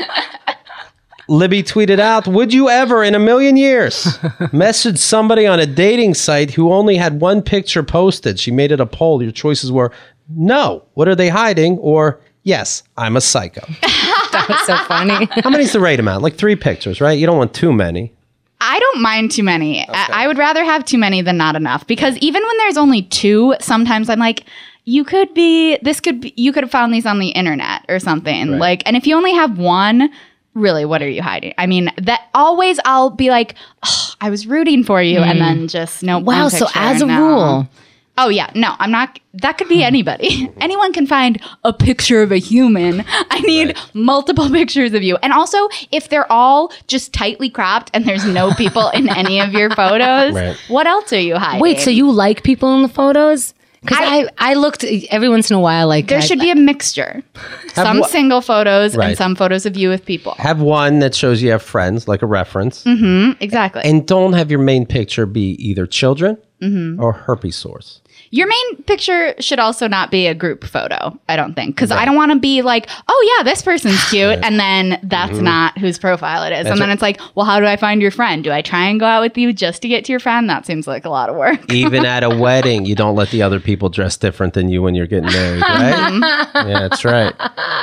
A: Libby tweeted out, would you ever in a million years message somebody on a dating site who only had one picture posted? She made it a poll. Your choices were no, what are they hiding? Or yes, I'm a psycho.
B: That was so funny.
A: How many's the right amount? Like 3 pictures, right? You don't want too many.
C: I don't mind too many. I would rather have too many than not enough because even when there's only 2, sometimes I'm like, you could have found these on the internet or something.
A: Right.
C: Like, and if you only have 1, really, what are you hiding? I mean, that always I'll be like, oh, I was rooting for you, and then just no.
B: Wow.
C: one
B: So
C: picture,
B: as a
C: no.
B: rule,
C: Oh yeah, no, I'm not. That could be anybody. Anyone can find a picture of a human. I need multiple pictures of you. And also, if they're all just tightly cropped and there's no people in any of your photos,
A: Right.
C: what else are you hiding?
B: wait, so you like people in the photos? Because I looked every once in a while, like
C: there should be a mixture. Some single photos
A: Right.
C: and some photos of you with people.
A: Have one that shows you have friends, like a reference.
C: Exactly.
A: And don't have your main picture be either children or herpes sores.
C: Your main picture should also not be a group photo, I don't think. Because I don't want to be like, oh, yeah, this person's cute. And then that's not whose profile it is. And then it's like, well, how do I find your friend? Do I try and go out with you just to get to your friend? That seems like a lot of work.
A: Even at a wedding, you don't let the other people dress different than you when you're getting married, right? Yeah, that's right.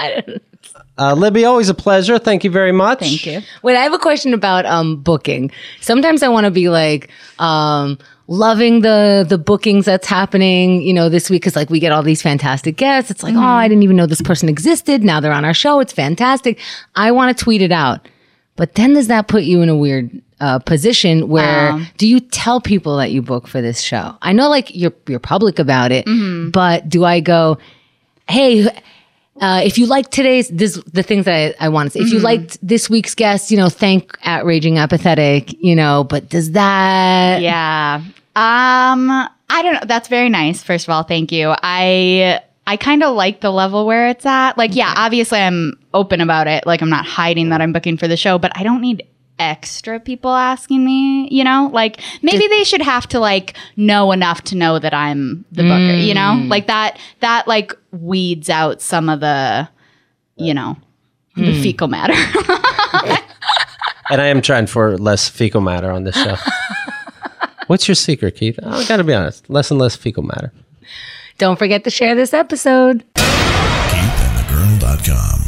A: Libby, always a pleasure. Thank you very much.
C: Thank you.
B: Wait, I have a question about booking. Sometimes I want to be like loving the bookings that's happening, this week, because like we get all these fantastic guests. It's like, oh, I didn't even know this person existed. Now they're on our show. It's fantastic. I want to tweet it out. But then does that put you in a weird position where do you tell people that you book for this show? I know like you're public about it, but do I go, hey, if you like the things that I want to say, if you liked this week's guest, thank at Raging Apathetic, but does that?
C: Yeah. I don't know. That's very nice. First of all, thank you. I kind of like the level where it's at. Like, yeah, obviously I'm open about it. Like, I'm not hiding that I'm booking for the show, but I don't need extra people asking me, like maybe they should have to like know enough to know that I'm the booker, like that like weeds out some of the, the fecal matter.
A: And I am trying for less fecal matter on this show. What's your secret, Keith? I got to be honest. Less and less fecal matter.
B: Don't forget to share this episode.
E: KeithAndTheGirl.com